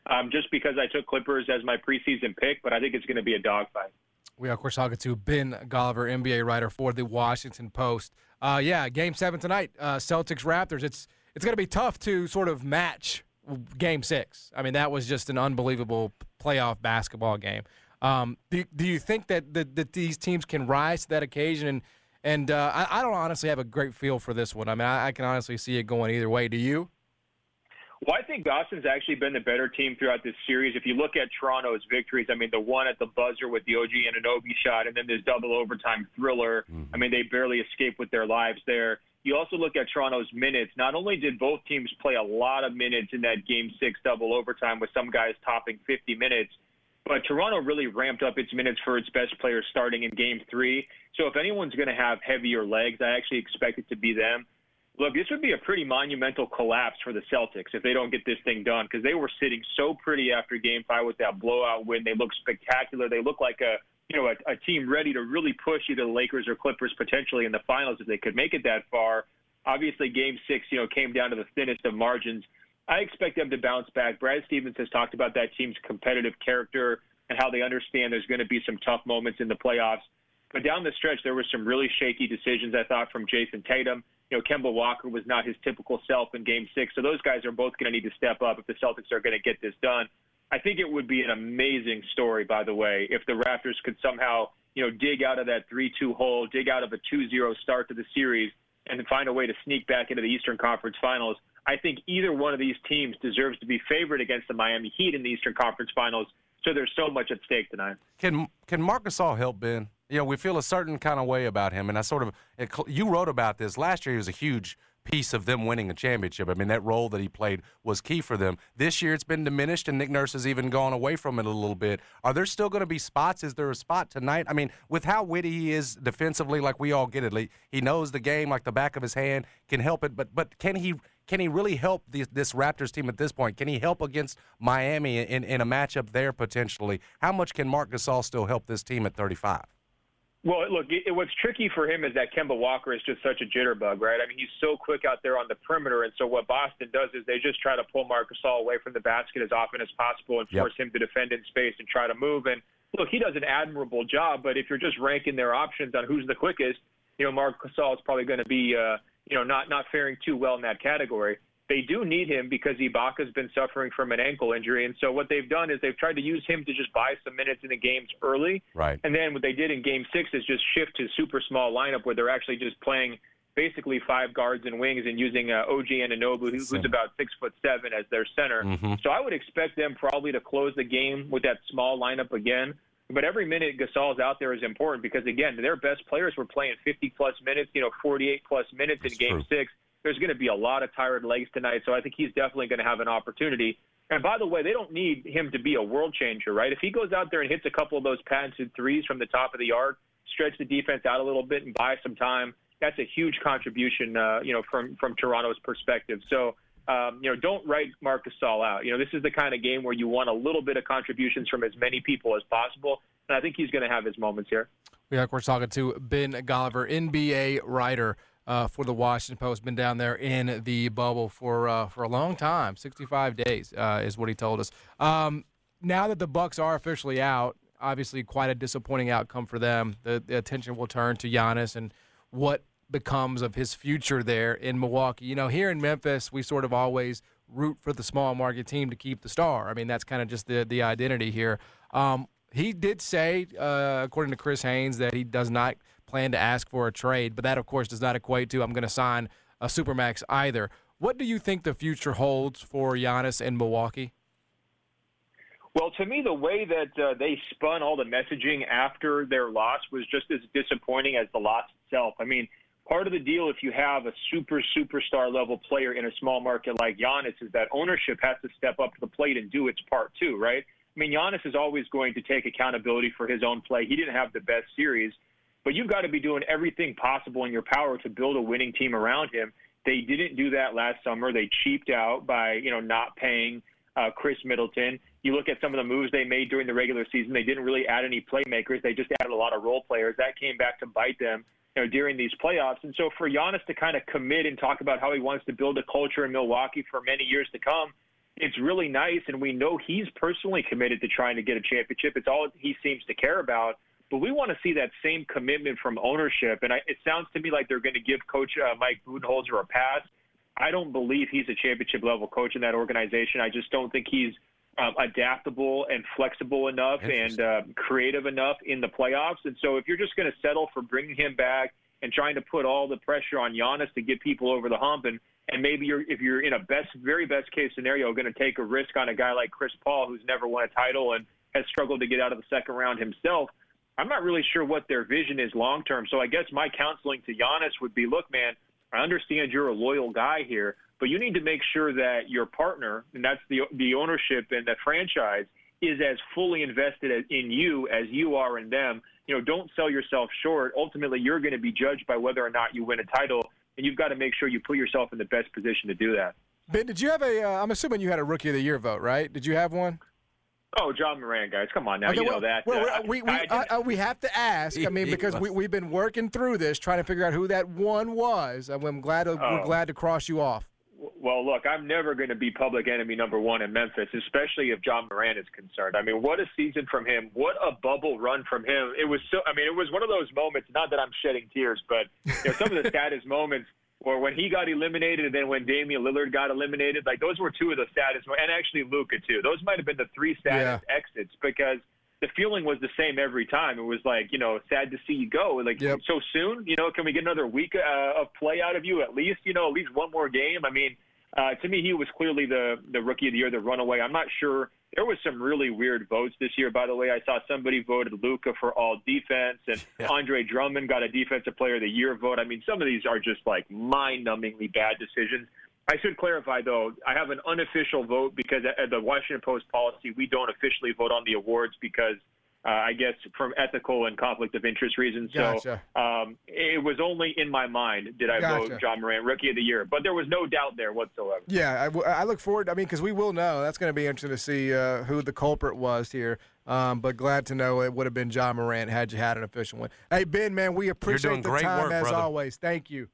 um, just because I took Clippers as my preseason pick, but I think it's going to be a dogfight. We are, of course, talking to Ben Golliver, N B A writer for the Washington Post. Uh, yeah, Game Seven tonight, uh, Celtics Raptors. It's it's going to be tough to sort of match Game Six. I mean, that was just an unbelievable playoff basketball game. Um, do do you think that, that that these teams can rise to that occasion? And and uh, I, I don't honestly have a great feel for this one. I mean, I, I can honestly see it going either way. Do you? Well, I think Boston's actually been the better team throughout this series. If you look at Toronto's victories, I mean, the one at the buzzer with the O G Anunoby shot, and then this double overtime thriller. Mm-hmm. I mean, they barely escaped with their lives there. You also look at Toronto's minutes. Not only did both teams play a lot of minutes in that Game six double overtime with some guys topping fifty minutes, but Toronto really ramped up its minutes for its best players starting in Game three. So if anyone's going to have heavier legs, I actually expect it to be them. Look, this would be a pretty monumental collapse for the Celtics if they don't get this thing done, because they were sitting so pretty after Game five with that blowout win. They look spectacular. They look like a you know a, a team ready to really push either the Lakers or Clippers potentially in the finals if they could make it that far. Obviously, Game six you know came down to the thinnest of margins. I expect them to bounce back. Brad Stevens has talked about that team's competitive character and how they understand there's going to be some tough moments in the playoffs. But down the stretch, there were some really shaky decisions, I thought, from Jason Tatum. You know, Kemba Walker was not his typical self in Game six. So those guys are both going to need to step up if the Celtics are going to get this done. I think it would be an amazing story, by the way, if the Raptors could somehow, you know, dig out of that three two hole, dig out of a two zero start to the series, and find a way to sneak back into the Eastern Conference Finals. I think either one of these teams deserves to be favored against the Miami Heat in the Eastern Conference Finals. So there's so much at stake tonight. Can can Marc Gasol help, Ben? You know, we feel a certain kind of way about him, and I sort of it, you wrote about this last year. He was a huge piece of them winning a championship. I mean, that role that he played was key for them. This year, it's been diminished, and Nick Nurse has even gone away from it a little bit. Are there still going to be spots? Is there a spot tonight? I mean, with how witty he is defensively, like we all get it, like, he knows the game like the back of his hand, can help it. But but can he? Can he really help the, this Raptors team at this point? Can he help against Miami in, in a matchup there potentially? How much can Marc Gasol still help this team at thirty-five? Well, look, it, what's tricky for him is that Kemba Walker is just such a jitterbug, right? I mean, he's so quick out there on the perimeter, and so what Boston does is they just try to pull Marc Gasol away from the basket as often as possible and force yep. him to defend in space and try to move. And, look, he does an admirable job, but if you're just ranking their options on who's the quickest, you know, Marc Gasol is probably going to be, uh, you know, not, not faring too well in that category. They do need him because Ibaka's been suffering from an ankle injury. And so what they've done is they've tried to use him to just buy some minutes in the games early. Right. And then what they did in Game six is just shift to super small lineup where they're actually just playing basically five guards and wings and using uh, O G Anunoby, who's, who's about six foot seven, as their center. Mm-hmm. So I would expect them probably to close the game with that small lineup again. But every minute Gasol's out there is important because, again, their best players were playing fifty-plus minutes, you know, forty-eight-plus minutes That's in Game true. six. There's going to be a lot of tired legs tonight, so I think he's definitely going to have an opportunity. And by the way, they don't need him to be a world changer, right? If he goes out there and hits a couple of those patented threes from the top of the yard, stretch the defense out a little bit and buy some time, that's a huge contribution, uh, you know, from, from Toronto's perspective. So, um, you know, don't write Marc Gasol out. You know, this is the kind of game where you want a little bit of contributions from as many people as possible, and I think he's going to have his moments here. We are, we're talking to Ben Golliver, N B A writer. Uh, for the Washington Post, been down there in the bubble for uh, for a long time, sixty-five days uh, is what he told us. Um, now that the Bucks are officially out, obviously quite a disappointing outcome for them. The, the attention will turn to Giannis and what becomes of his future there in Milwaukee. You know, here in Memphis, we sort of always root for the small market team to keep the star. I mean, that's kind of just the the identity here. Um, he did say, uh, according to Chris Haynes, that he does not plan to ask for a trade, but that, of course, does not equate to I'm going to sign a Supermax either. What do you think the future holds for Giannis in Milwaukee? Well, to me, the way that uh, they spun all the messaging after their loss was just as disappointing as the loss itself. I mean, part of the deal, if you have a super, superstar level player in a small market like Giannis, is that ownership has to step up to the plate and do its part too, right? I mean, Giannis is always going to take accountability for his own play. He didn't have the best series. But you've got to be doing everything possible in your power to build a winning team around him. They didn't do that last summer. They cheaped out by, you know, not paying uh, Chris Middleton. You look at some of the moves they made during the regular season. They didn't really add any playmakers. They just added a lot of role players. That came back to bite them, you know, during these playoffs. And so for Giannis to kind of commit and talk about how he wants to build a culture in Milwaukee for many years to come, it's really nice, and we know he's personally committed to trying to get a championship. It's all he seems to care about. But we want to see that same commitment from ownership. And I, it sounds to me like they're going to give Coach uh, Mike Budenholzer a pass. I don't believe he's a championship-level coach in that organization. I just don't think he's um, adaptable and flexible enough and uh, creative enough in the playoffs. And so if you're just going to settle for bringing him back and trying to put all the pressure on Giannis to get people over the hump, and, and maybe you're, if you're in a best, very best-case scenario, going to take a risk on a guy like Chris Paul, who's never won a title and has struggled to get out of the second round himself, I'm not really sure what their vision is long-term. So I guess my counseling to Giannis would be, look, man, I understand you're a loyal guy here, but you need to make sure that your partner, and that's the the ownership and the franchise, is as fully invested as, in you as you are in them. You know, don't sell yourself short. Ultimately, you're going to be judged by whether or not you win a title, and you've got to make sure you put yourself in the best position to do that. Ben, did you have a uh, – I'm assuming you had a Rookie of the Year vote, right? Did you have one? Oh, John Moran, guys, come on now, okay, you well, know that. Well, uh, we we, I, I uh, we have to ask. I mean, because we we've been working through this, trying to figure out who that one was. I'm glad to, Oh. we're glad to cross you off. Well, look, I'm never going to be public enemy number one in Memphis, especially if John Moran is concerned. I mean, what a season from him. What a bubble run from him. It was so. I mean, it was one of those moments. Not that I'm shedding tears, but you know, some of the saddest moments. Or when he got eliminated, and then when Damian Lillard got eliminated, like those were two of the saddest, and actually Luka too. Those might have been the three saddest Yeah. exits because the feeling was the same every time. It was like, you know, sad to see you go. Like Yep. so soon, you know, can we get another week uh, of play out of you at least? You know, at least one more game. I mean, uh, to me, he was clearly the the rookie of the year, the runaway. I'm not sure. There was some really weird votes this year, by the way. I saw somebody voted Luka for all defense, and Yeah. Andre Drummond got a Defensive Player of the Year vote. I mean, some of these are just like mind-numbingly bad decisions. I should clarify, though, I have an unofficial vote because at the Washington Post policy, we don't officially vote on the awards because uh, I guess from ethical and conflict of interest reasons. Gotcha. So um, it was only in my mind did I Gotcha. vote John Morant Rookie of the Year, but there was no doubt there whatsoever. Yeah, I, w- I look forward. I mean, because we will know. That's going to be interesting to see uh, who the culprit was here. Um, but glad to know it would have been John Morant had you had an official one. Hey, Ben, man, we appreciate doing the great time work, as brother. always. Thank you.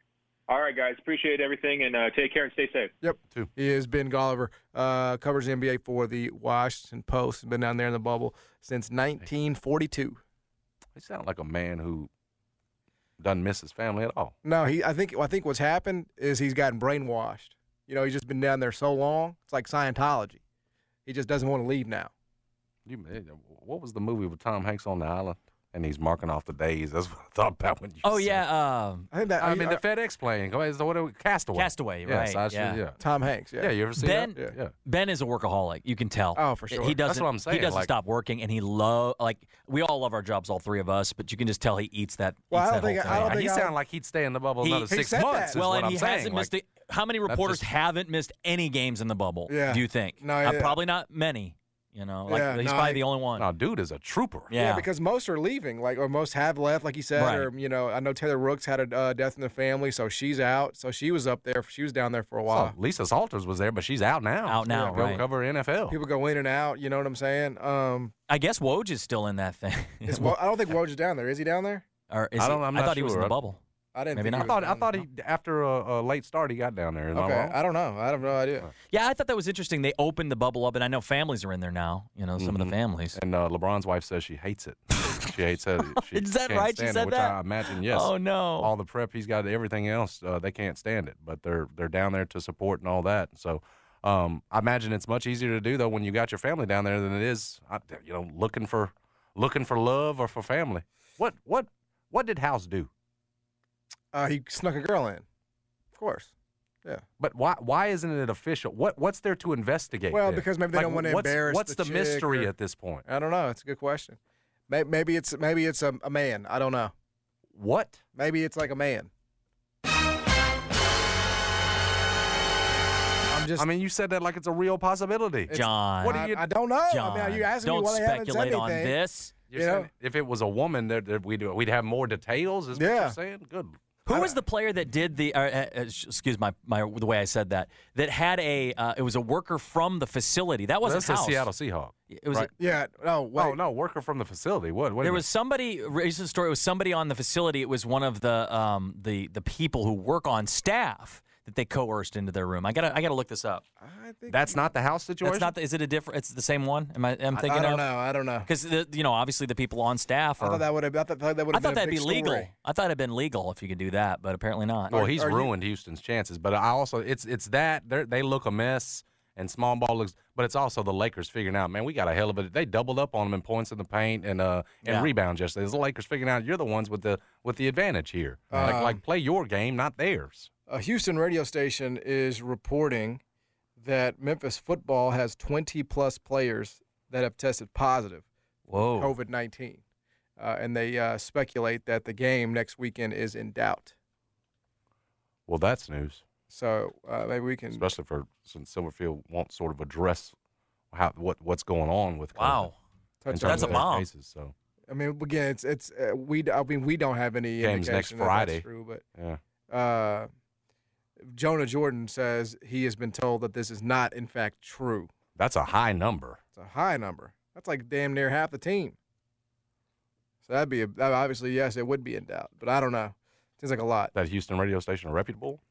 All right, guys. Appreciate everything, and uh, take care and stay safe. Yep. He is Ben Golliver, uh, covers the N B A for the Washington Post. Been down there in the bubble since nineteen forty-two. He sounds like a man who doesn't miss his family at all. No, he. I think. I think what's happened is he's gotten brainwashed. You know, he's just been down there so long. It's like Scientology. He just doesn't want to leave now. You, what was the movie with Tom Hanks on the island? And he's marking off the days. That's what I thought about when you Oh said yeah, um, I think that. I mean, the FedEx plane. Is the what? are we- Castaway. Castaway, Yes, right, I should- yeah. yeah. Tom Hanks. Yeah. Yeah, you ever seen Ben, that? Yeah. Ben is a workaholic. You can tell. Oh, for sure. He doesn't. That's what I'm saying, He doesn't like- stop working, and he love like we all love our jobs, all three of us. But you can just tell he eats that. Well, eats I don't that think- whole I thing. don't he think I- sounded like he'd stay in the bubble He- another he six said months. that. Is well, what and I'm he saying. hasn't Like, missed. A, how many that's reporters just- haven't missed any games in the bubble? Yeah. Do you think? No, Uh, yeah. probably not many. You know, like Yeah, he's no, probably I- the only one. No, dude is a trooper. Yeah. Yeah. because most are leaving, like, or most have left, like you said, Right. or you know, I know Taylor Rooks had a uh, death in the family, so she's out. So she was up there. She was down there for a while. So Lisa Salters was there, but she's out now. Out now, Go right. cover N F L. People go in and out. You know what I'm saying? Um, I guess Woj is still in that thing. is, Wo- I don't think Woj is down there. Is he down there? Or is I he- don't- I'm I not thought he was in sure. the bubble. I didn't. Maybe think not. he I thought was I down thought there. he after a, a late start he got down there. Am I Okay, wrong? I don't know. I have no idea. Yeah, I thought that was interesting. They opened the bubble up, and I know families are in there now. You know, some of Mhm. the families. And uh, LeBron's wife says she hates it. She hates it. She Is that can't right? She stand it, said which that? I imagine, yes. Oh no! All the prep he's got, everything else, uh, they can't stand it. But they're they're down there to support and all that. So um, I imagine it's much easier to do though when you got your family down there than it is, uh, you know, looking for looking for love or for family. What what what did House do? Uh, he snuck a girl in. Of course. Yeah. But why why isn't it official? What what's there to investigate? Well, there? because maybe they Like, don't want to what's- embarrass What's the the, chick mystery or- at this point? I don't know. It's a good question. Maybe, maybe it's maybe it's a, a man. I don't know. What? Maybe it's like a man. I'm just. I mean, you said that like it's a real possibility. It's- John. What do I, you? I don't know. John, I mean, are you asking don't me why they haven't said speculate on anything? this. You're you saying know? if it was a woman, there, there we'd we'd have more details. Is what Yeah. you're saying? Good. Who was the player that did the? Uh, uh, excuse my, my the way I said that. That had a. Uh, it was a worker from the facility. That wasn't That's House. the Seattle Seahawks. It was. right? Yeah. No. Wait. Oh no, worker from the facility. What? Wait a There minute. was somebody. Recent story. It was somebody on the facility. It was one of the um the the people who work on staff that they coerced into their room? I gotta I gotta look this up. I think That's not the house situation? That's not. The, is it a different? It's the same one. Am I? Am I, thinking I don't of? know. I don't know. Because you know, obviously the people on staff. Are, I thought that would have. I thought that would I have thought been a that'd big be legal. story. I thought it'd been legal if you could do that, but apparently not. Well, he's are you- ruined Houston's chances, but I also it's it's that they're- they look a mess and small ball looks, but it's also the Lakers figuring out, man, we got a hell of a. They doubled up on them in points in the paint and uh and Yeah. rebounds yesterday. It's the Lakers figuring out you're the ones with the with the advantage here. like Um, like play your game, not theirs. A Houston radio station is reporting that Memphis football has twenty plus players that have tested positive Whoa. for COVID nineteen, uh, and they uh, speculate that the game next weekend is in doubt. Well, that's news, So uh, maybe we can. especially for since Silverfield won't sort of address how what what's going on with COVID Wow. in touch terms on That's a of that. their bomb. cases. So I mean, again, it's it's uh, we. I mean, we don't have any Game's next indication that Friday. that's true, but yeah, uh, Jonah Jordan says he has been told that this is not, in fact, true. that's a high number. It's a high number. That's like damn near half the team. So that'd be a, that obviously yes, it would be in doubt, but I don't know. Seems like a lot. That Houston radio station reputable?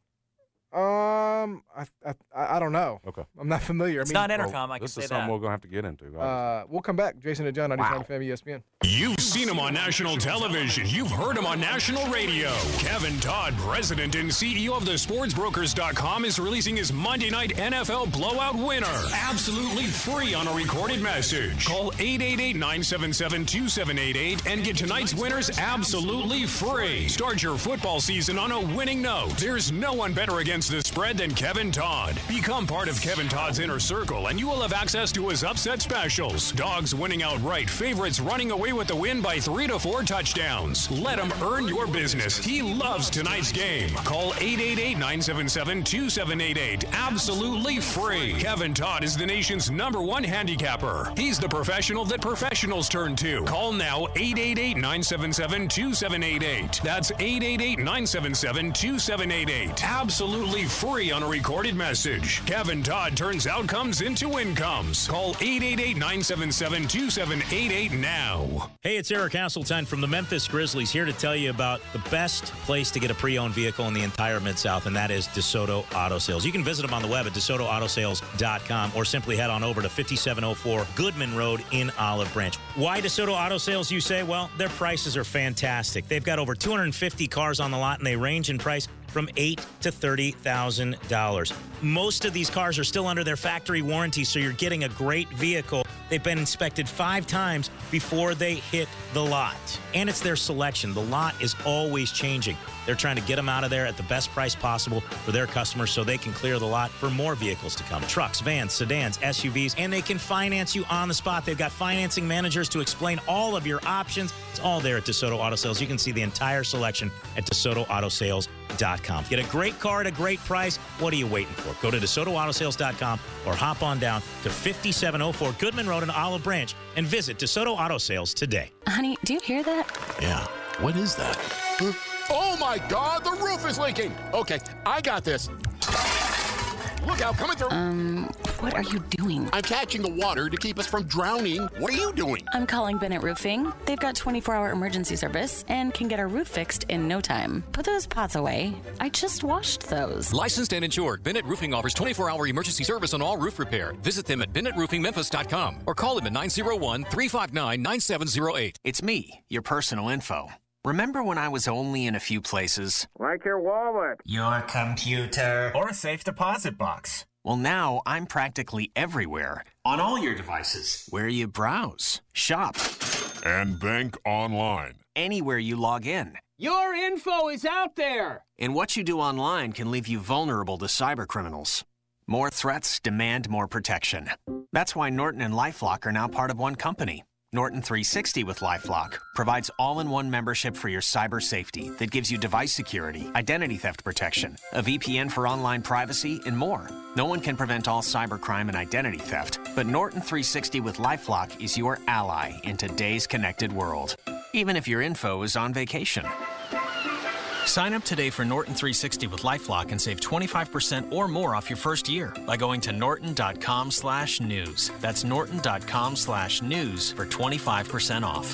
Um, I I, I don't know. Okay. I'm not familiar. It's I mean, not intercom. I can This say is something that. we're gonna have to get into. obviously. uh, we'll come back. Jason and John, ninety-seven F M E S P N. You've seen him on national television. You've heard him on national radio. Kevin Todd, president and C E O of the sports brokers dot com, is releasing his Monday night N F L blowout winner absolutely free on a recorded message. Call eight eight eight, nine seven seven, two seven eight eight and get tonight's winners absolutely free. Start your football season on a winning note. There's no one better against the spread than Kevin Todd. Become part of Kevin Todd's inner circle and you will have access to his upset specials. Dogs winning outright, favorites running away with the win by three to four touchdowns. Let him earn your business. He loves tonight's game. Call eight eight eight, nine seven seven, two seven eight eight. Absolutely free. Kevin Todd is the nation's number one handicapper. He's the professional that professionals turn to. Call now eight eight eight, nine seven seven, two seven eight eight. That's eight eight eight, nine seven seven, two seven eight eight. Absolutely free on a recorded message. Kevin Todd turns outcomes into incomes. Call eight eight eight, nine seven seven, two seven eight eight now. Hey, it's Eric Hasseltine from the Memphis Grizzlies here to tell you about the best place to get a pre-owned vehicle in the entire Mid-South, and that is DeSoto Auto Sales. You can visit them on the web at DeSoto Auto Sales dot com or simply head on over to fifty-seven oh four Goodman Road in Olive Branch. Why DeSoto Auto Sales, you say? Well, their prices are fantastic. They've got over two hundred fifty cars on the lot, and they range in price from eight thousand to thirty thousand dollars. Most of these cars are still under their factory warranty, so you're getting a great vehicle. They've been inspected five times before they hit the lot. And it's their selection. The lot is always changing. They're trying to get them out of there at the best price possible for their customers so they can clear the lot for more vehicles to come. Trucks, vans, sedans, S U Vs, and they can finance you on the spot. They've got financing managers to explain all of your options. It's all there at DeSoto Auto Sales. You can see the entire selection at DeSoto Auto Sales dot com. Get a great car at a great price. What are you waiting for? Go to DeSoto Auto Sales dot com or hop on down to fifty-seven oh four Goodman Road in Olive Branch and visit DeSoto Auto Sales today. Honey, do you hear that? Yeah. What is that? Oh my God, the roof is leaking. Okay, I got this. Look out, coming through. Um, what are you doing? I'm catching the water to keep us from drowning. What are you doing? I'm calling Bennett Roofing. They've got twenty-four hour emergency service and can get our roof fixed in no time. Put those pots away. I just washed those. Licensed and insured, Bennett Roofing offers twenty-four hour emergency service on all roof repair. Visit them at Bennett Roofing Memphis dot com or call them at nine oh one, three five nine, nine seven oh eight. It's me, your personal info. Remember when I was only in a few places? Like your wallet. Your computer. Or a safe deposit box. Well, now I'm practically everywhere. On all your devices. Where you browse, shop, and bank online. Anywhere you log in. Your info is out there. And what you do online can leave you vulnerable to cyber criminals. More threats demand more protection. That's why Norton and LifeLock are now part of one company. Norton three sixty with LifeLock provides all-in-one membership for your cyber safety that gives you device security, identity theft protection, a V P N for online privacy, and more. No one can prevent all cybercrime and identity theft, but Norton three sixty with LifeLock is your ally in today's connected world, even if your info is on vacation. Sign up today for Norton three sixty with LifeLock and save twenty-five percent or more off your first year by going to norton.com slash news. That's norton.com slash news for twenty-five percent off.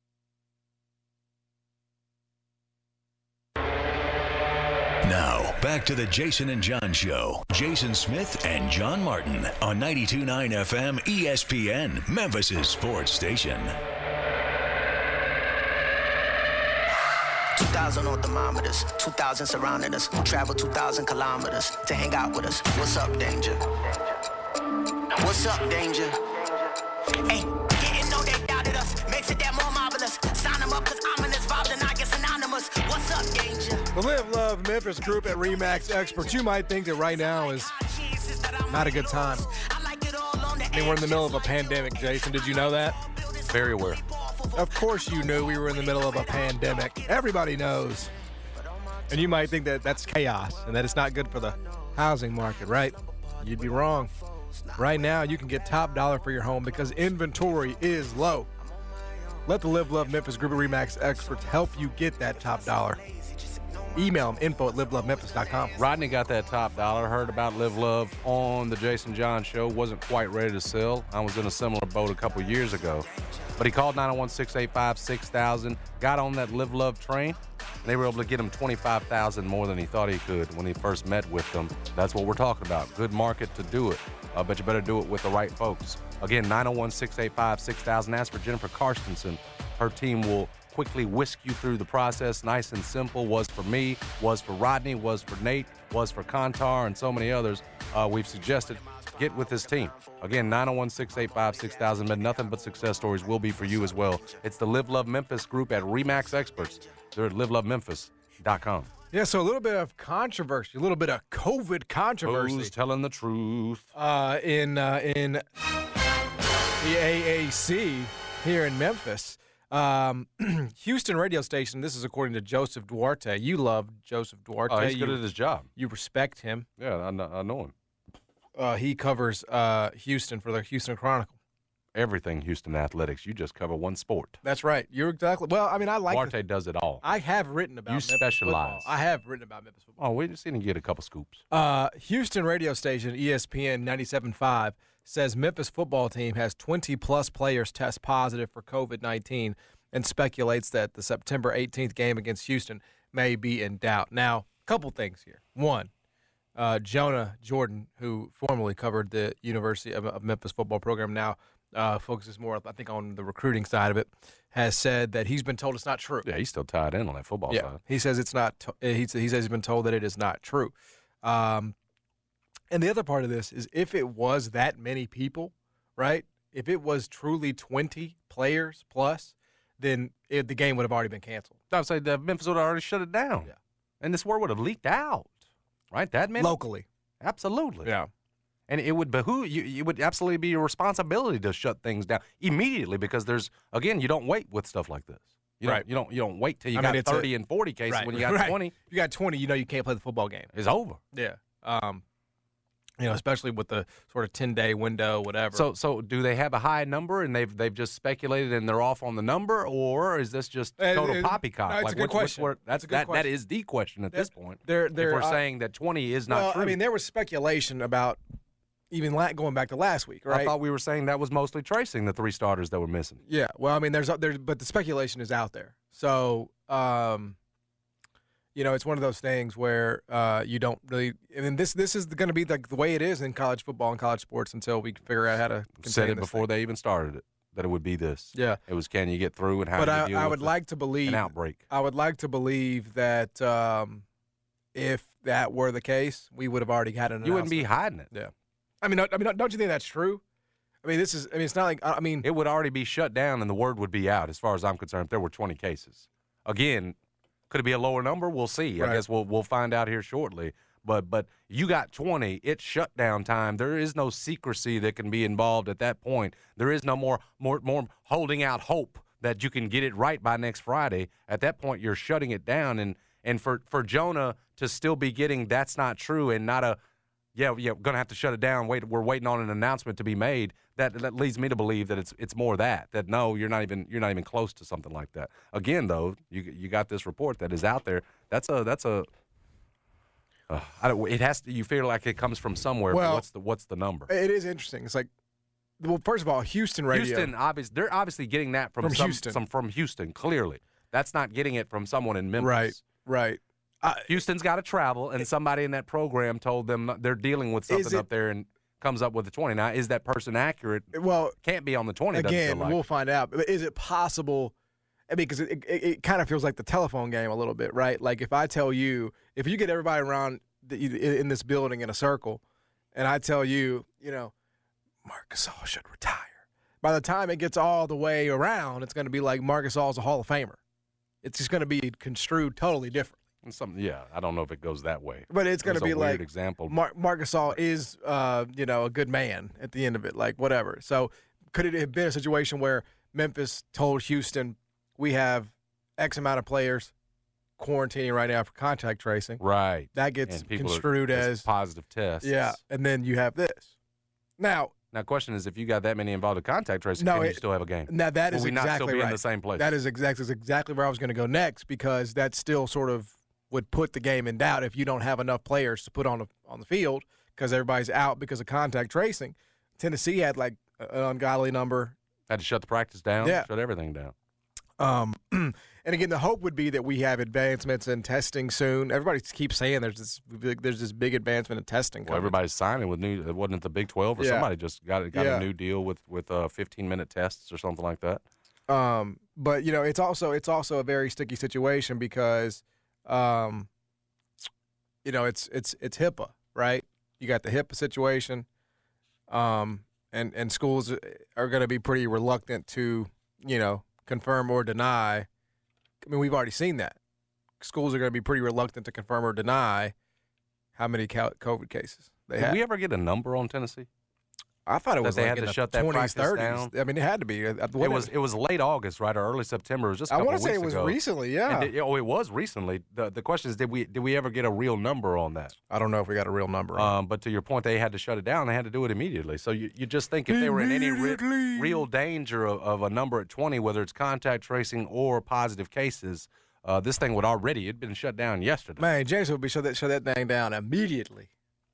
Now, back back to the Jason and John Show. Jason Smith and John Martin on ninety-two point nine F M E S P N, Memphis' sports station. two thousand on thermometers, two thousand surrounding us. Travel two thousand kilometers to hang out with us. What's up, danger? What's up, danger? Hey, didn't know they doubted us. Makes it that more marvelous. Sign them up because ominous vibes and I get synonymous. What's up, danger? The Live Love Memphis group at RE/MAX Experts. You might think that right now is not a good time. I mean, we're in the middle of a pandemic, Jason. Did you know that? Very aware. Of course you knew we were in the middle of a pandemic. Everybody knows. And you might think that that's chaos and that it's not good for the housing market, right? You'd be wrong. Right now, you can get top dollar for your home because inventory is low. Let the Live Love Memphis group of RE/MAX Experts help you get that top dollar. Email them, info at live love memphis dot com. Rodney got that top dollar, heard about Live Love on the Jason John Show, wasn't quite ready to sell. I was in a similar boat a couple years ago. But he called nine oh one, six eight five, six thousand, got on that Live Love train, and they were able to get him twenty-five thousand more than he thought he could when he first met with them. That's what we're talking about. Good market to do it. Uh, but you better do it with the right folks. Again, nine oh one, six eight five, six thousand. Ask for Jennifer Karstensen. Her team will quickly whisk you through the process. Nice and simple. Was for me, was for Rodney, was for Nate, was for Kantar, and so many others. Uh, we've suggested get with this team. Again, nine oh one, six eight five, six thousand. But nothing but success stories will be for you as well. It's the Live Love Memphis group at RE/MAX Experts. They're at live love memphis dot com. Yeah, so a little bit of controversy, a little bit of COVID controversy. Who's telling the truth? Uh, in uh, in the A A C here in Memphis. Um, Houston radio station, this is according to Joseph Duarte. You love Joseph Duarte. Oh, he's good you, at his job. You respect him. Yeah, I know, I know him. Uh, he covers uh, Houston for the Houston Chronicle. Everything Houston athletics. You just cover one sport. That's right. You're exactly. Well, I mean, I like. Duarte the, does it all. I have written about. You Memphis specialize. Football. I have written about Memphis football. Oh, we just need to get a couple scoops. Uh, Houston radio station E S P N ninety-seven point five says Memphis football team has twenty plus players test positive for COVID nineteen and speculates that the September eighteenth game against Houston may be in doubt. Now, a couple things here. One. Uh, Jonah Jordan, who formerly covered the University of, of Memphis football program, now uh, focuses more, I think, on the recruiting side of it, has said that he's been told it's not true. Yeah, he's still tied in on that football yeah, side. He says it's not. T- he, he says he's been told that it is not true. Um, and the other part of this is if it was that many people, right? If it was truly twenty players plus, then it, the game would have already been canceled. I would say that Memphis would have already shut it down. Yeah. And this word would have leaked out. Right, that many? Locally. Absolutely. Yeah. And it would behoove you, it would absolutely be your responsibility to shut things down immediately because there's, again, you don't wait with stuff like this. You right. Don't, you don't you don't wait till you I got mean, thirty a, and forty cases right, when you got right. twenty. If you got twenty, you know you can't play the football game. It's over. Yeah. Um, you know, especially with the sort of ten-day window, whatever. So so do they have a high number and they've they've just speculated and they're off on the number, or is this just total uh, poppycock? No, it's like, a good which, question. Which word, that's, a good that, question. that is the question at they're, this point. They're, they're, if we're uh, saying that twenty is not well, true. I mean, there was speculation about even la- going back to last week, right? I thought we were saying that was mostly tracing the three starters that were missing. Yeah. Well, I mean, there's there's but the speculation is out there. So, um, you know, it's one of those things where uh, you don't really. I mean, this this is going to be like the way it is in college football and college sports until we figure out how to said it this before thing. they even started it that it would be this. Yeah. It was can you get through and how but do you I, deal I with would like to believe an outbreak. I would like to believe that um, if that were the case, we would have already had an. You wouldn't be announcement. hiding it. Yeah. I mean, I mean, don't you think that's true? I mean, this is. I mean, it's not like. I mean, it would already be shut down, and the word would be out. As far as I'm concerned, if there were twenty cases, again, could it be a lower number? We'll see. Right. I guess we'll we'll find out here shortly. But but you got twenty. It's shutdown time. There is no secrecy that can be involved at that point. There is no more more more holding out hope that you can get it right by next Friday. At that point, you're shutting it down, and and for for Jonah to still be getting that's not true and not a yeah, yeah, we're gonna have to shut it down. Wait, we're waiting on an announcement to be made. That that leads me to believe that it's it's more that that no, you're not even you're not even close to something like that. Again, though, you you got this report that is out there. That's a that's a. Uh, I don't, it has to. You feel like it comes from somewhere. Well, but what's the what's the number? It is interesting. It's like, well, first of all, Houston radio. Houston, obviously, they're obviously getting that from, From some, Houston. some from Houston. Clearly, that's not getting it from someone in Memphis. Right, right. Uh, Houston's got to travel, and somebody in that program told them they're dealing with something it, up there and comes up with the twenty. Now, is that person accurate? Well, can't be on the twenty. Again, like. we'll find out. But is it possible? I mean, because it, it, it kind of feels like the telephone game a little bit, right? Like if I tell you, if you get everybody around the, in this building in a circle, and I tell you, you know, Marc Gasol should retire. By the time it gets all the way around, it's going to be like Marc Gasol's a Hall of Famer. It's just going to be construed totally different. Something, yeah. I don't know if it goes that way. But it's going to be a like weird example. Marc, Marc Gasol is, uh, you know, a good man at the end of it, like whatever. So could it have been a situation where Memphis told Houston, we have X amount of players quarantining right now for contact tracing? Right. That gets construed as positive tests. Yeah, and then you have this. Now, now, question is, if you got that many involved in contact tracing, no, can it, you still have a game? Now that Will is we exactly not still be right. in the same place? That is exactly exactly where I was going to go next, because that still sort of would put the game in doubt if you don't have enough players to put on the, on the field because everybody's out because of contact tracing. Tennessee had like an ungodly number. Had to shut the practice down. Yeah. Shut everything down. Um, and again, the hope would be that we have advancements in testing soon. Everybody keeps saying there's this there's this big advancement in testing. Well, everybody's signing with new. It wasn't the Big twelve, or Yeah. somebody just got got Yeah. a new deal with with uh, fifteen minute tests or something like that. Um, but you know, it's also it's also a very sticky situation because, um, you know, it's it's it's HIPAA, right? You got the HIPAA situation, um, and and schools are going to be pretty reluctant to, you know, confirm or deny. I mean, we've already seen that. Schools are going to be pretty reluctant to confirm or deny how many COVID cases they Did have. we ever get a number on Tennessee? I thought it was that they like had in to the shut that twenties, practice thirties. down. I mean, it had to be. It It was it was late August, right, or early September. It was just a I couple want of to say weeks it was ago. recently, yeah. And did- oh, it was recently. The the question is, did we did we ever get a real number on that? I don't know if we got a real number on Um, but to your point, they had to shut it down. They had to do it immediately. So you, you just think if they were in any re- real danger of, of a number at twenty, whether it's contact tracing or positive cases, uh, this thing would already had been shut down yesterday. Man, James would be shut that shut that thing down immediately.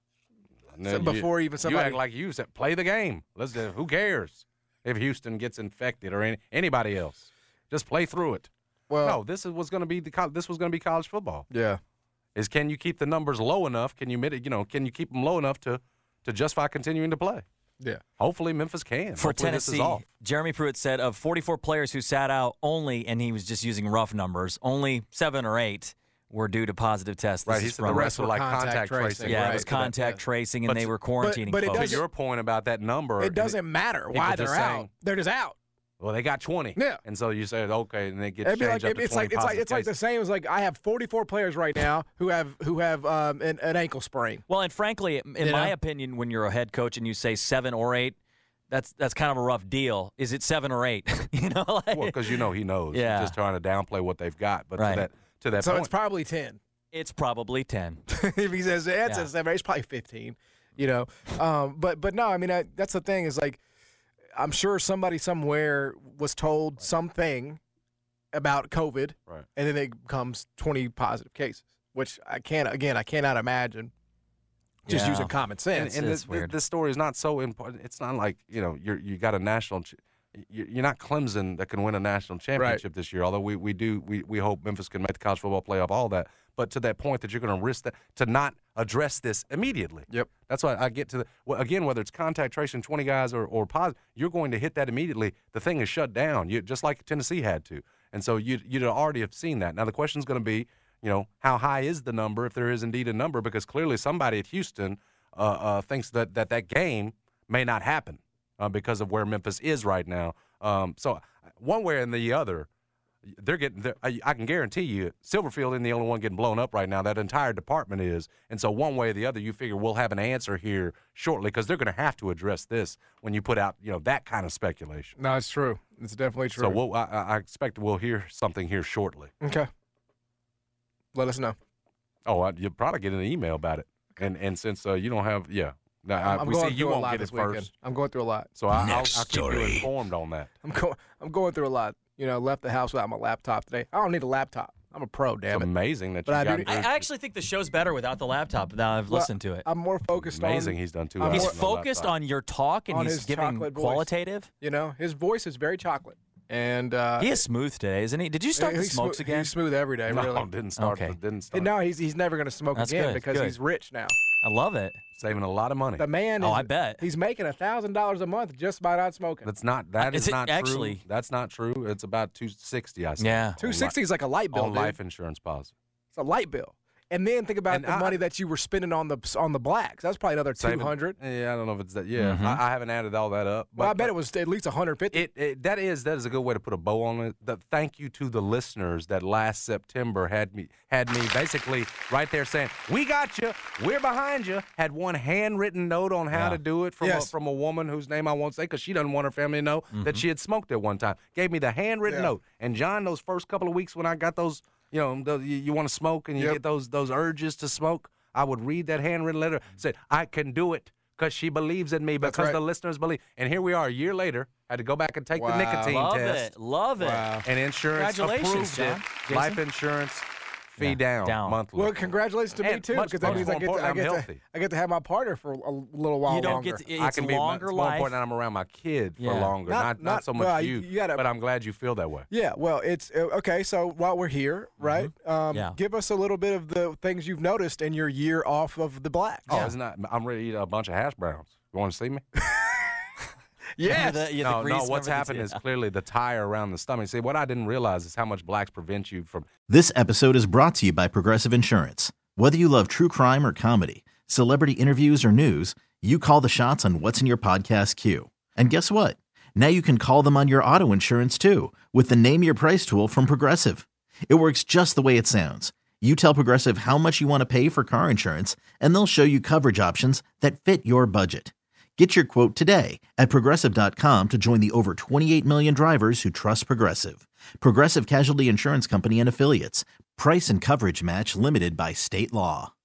And So then before you, even somebody- you act like you said, play the game. Let's. Uh, who cares if Houston gets infected or any, anybody else? Just play through it. Well, no, this is, was going to be the col- this was going to be college football. Yeah. Is can you keep the numbers low enough? Can you mit- you know can you keep them low enough to to justify continuing to play? Yeah. Hopefully Memphis can. For Hopefully this is Tennessee, off. Jeremy Pruitt said of forty-four players who sat out, only, and he was just using rough numbers, only seven or eight were due to positive tests. This Right, he is said the from- rest were like contact tracing. Yeah, right. it was contact tracing, and But- they were but- quarantining but it folks. To your point about that number, It doesn't matter people why just they're out. saying, They're just out. Well, they got twenty. Yeah. And so you said, okay, and they get It'd be changed like, up to it's twenty like it's like positive it's like the cases. same as like I have forty-four players right now who have who have um, an, an ankle sprain. Well, and frankly, in You my know? opinion, when you're a head coach and you say seven or eight, that's that's kind of a rough deal. Is it seven or eight? you know, like, Well, because you know he knows. Yeah. He's just trying to downplay what they've got. But Right. to that to that So point, it's probably ten. it's probably ten. If he says it's Yeah. a seven, it's probably fifteen. You know, um, but but no, I mean I, that's the thing is like I'm sure somebody somewhere was told something about COVID, Right. and then it becomes twenty positive cases, which I can't again I cannot imagine. Just Yeah. using common sense. And, and It's this, weird. this story is not so important. It's not like you know you're you got a national. Ch- you- you're not Clemson that can win a national championship this year. Although we, we do we, we hope Memphis can make the college football playoff. All that, but to that point that you're going to risk that to not address this immediately. Yep. That's why I get to the well, again whether it's contact tracing twenty guys or or positive, you're going to hit that immediately. The thing is shut down. You just like Tennessee had to, and so you you'd already have seen that. Now the question is going to be, you know, how high is the number if there is indeed a number? Because clearly somebody at Houston uh, uh, thinks that, that that game may not happen uh, because of where Memphis is right now. Um, so one way and the other, they're getting. They're, I, I can guarantee you, Silverfield isn't the only one getting blown up right now. That entire department is, and so one way or the other, you figure we'll have an answer here shortly because they're going to have to address this when you put out, you know, that kind of speculation. No, it's true. It's definitely true. So we'll, I, I expect we'll hear something here shortly. Okay. Let us know. Oh, I, you'll probably get an email about it. And and since uh, you don't have, yeah, now, I, I'm we going see through you a won't lot get this it first. weekend. I'm going through a lot. So I, I'll, Next I'll keep you story. informed on that. I'm going. I'm going through a lot. You know, left the house without my laptop today. I don't need a laptop. I'm a pro. Damn It's it. amazing that But I you got do- it. I, I actually think the show's better without the laptop now I've Well, listened to it. I'm more focused on. Amazing he's done two I'm hours He's more- on the focused laptop. on your talk and on he's his giving chocolate voice. qualitative. You know, his voice is very chocolate, And uh, he is smooth today, isn't he? Did you start the he's smokes smooth, again? He's smooth every day, No, really. didn't start. Okay. Didn't start. No, he's he's never going to smoke That's again good, because good. he's rich now. I love it. Saving a lot of money. The man. Oh, is, I bet. he's making a thousand dollars a month just by not smoking. That's not. That Is is it not actually- true. That's not true. It's about two sixty. I said. Yeah. Two sixty is like a light bill, on dude. life insurance policy. It's a light bill. And then think about And the I- money that you were spending on the on the blacks. That's probably another two Saving- hundred. Yeah, I don't know if it's that. Yeah, Mhm. I, I haven't added all that up. Well, I but- bet it was at least one hundred fifty. It, it that is that is a good way to put a bow on it. The, thank you to the listeners that last September had me had me basically right there saying, "We got you, we're behind you." Had one handwritten note on how Yeah. to do it from Yes. a, from a woman whose name I won't say because she doesn't want her family to know that she had smoked at one time. Gave me the handwritten Yeah. note. And John, those first couple of weeks when I got those, you know, the, you, you want to smoke and you Yep. get those those urges to smoke, I would read that handwritten letter. Said, "I can do it." Because she believes in me, That's because right. the listeners believe. And here we are a year later, had to go back and take Wow. the nicotine Love test. it. Love it. Wow. And insurance Congratulations, approved John. it. Jason? Life insurance fee Yeah, down, down. monthly. Well, congratulations to me And too, much- because that much means I more get to, I important, get I'm to healthy. I get to have my partner for a little while You don't longer. get to, I it's can be longer it's more life. important that I'm around my kid for Yeah. longer, Not- not not, not- so much well, you. you- you gotta- but I'm glad you feel that way. Yeah, well, it's uh, okay. So while we're here, right? Um, Yeah. Give us a little bit of the things you've noticed in your year off of the blacks. Oh, it's not. I'm ready to eat a bunch of hash browns. You want to see me? Yes. The- yeah, the no, grease no. and What's everything, happened is yeah. clearly the tire around the stomach. See, what I didn't realize is how much blacks prevent you from. This episode is brought to you by Progressive Insurance. Whether you love true crime or comedy, celebrity interviews or news, you call the shots on what's in your podcast queue. And guess what? Now you can call them on your auto insurance too with the Name Your Price tool from Progressive. It works just the way it sounds. You tell Progressive how much you want to pay for car insurance, and they'll show you coverage options that fit your budget. Get your quote today at Progressive dot com to join the over twenty-eight million drivers who trust Progressive. Progressive Casualty Insurance Company and Affiliates. Price and coverage match limited by state law.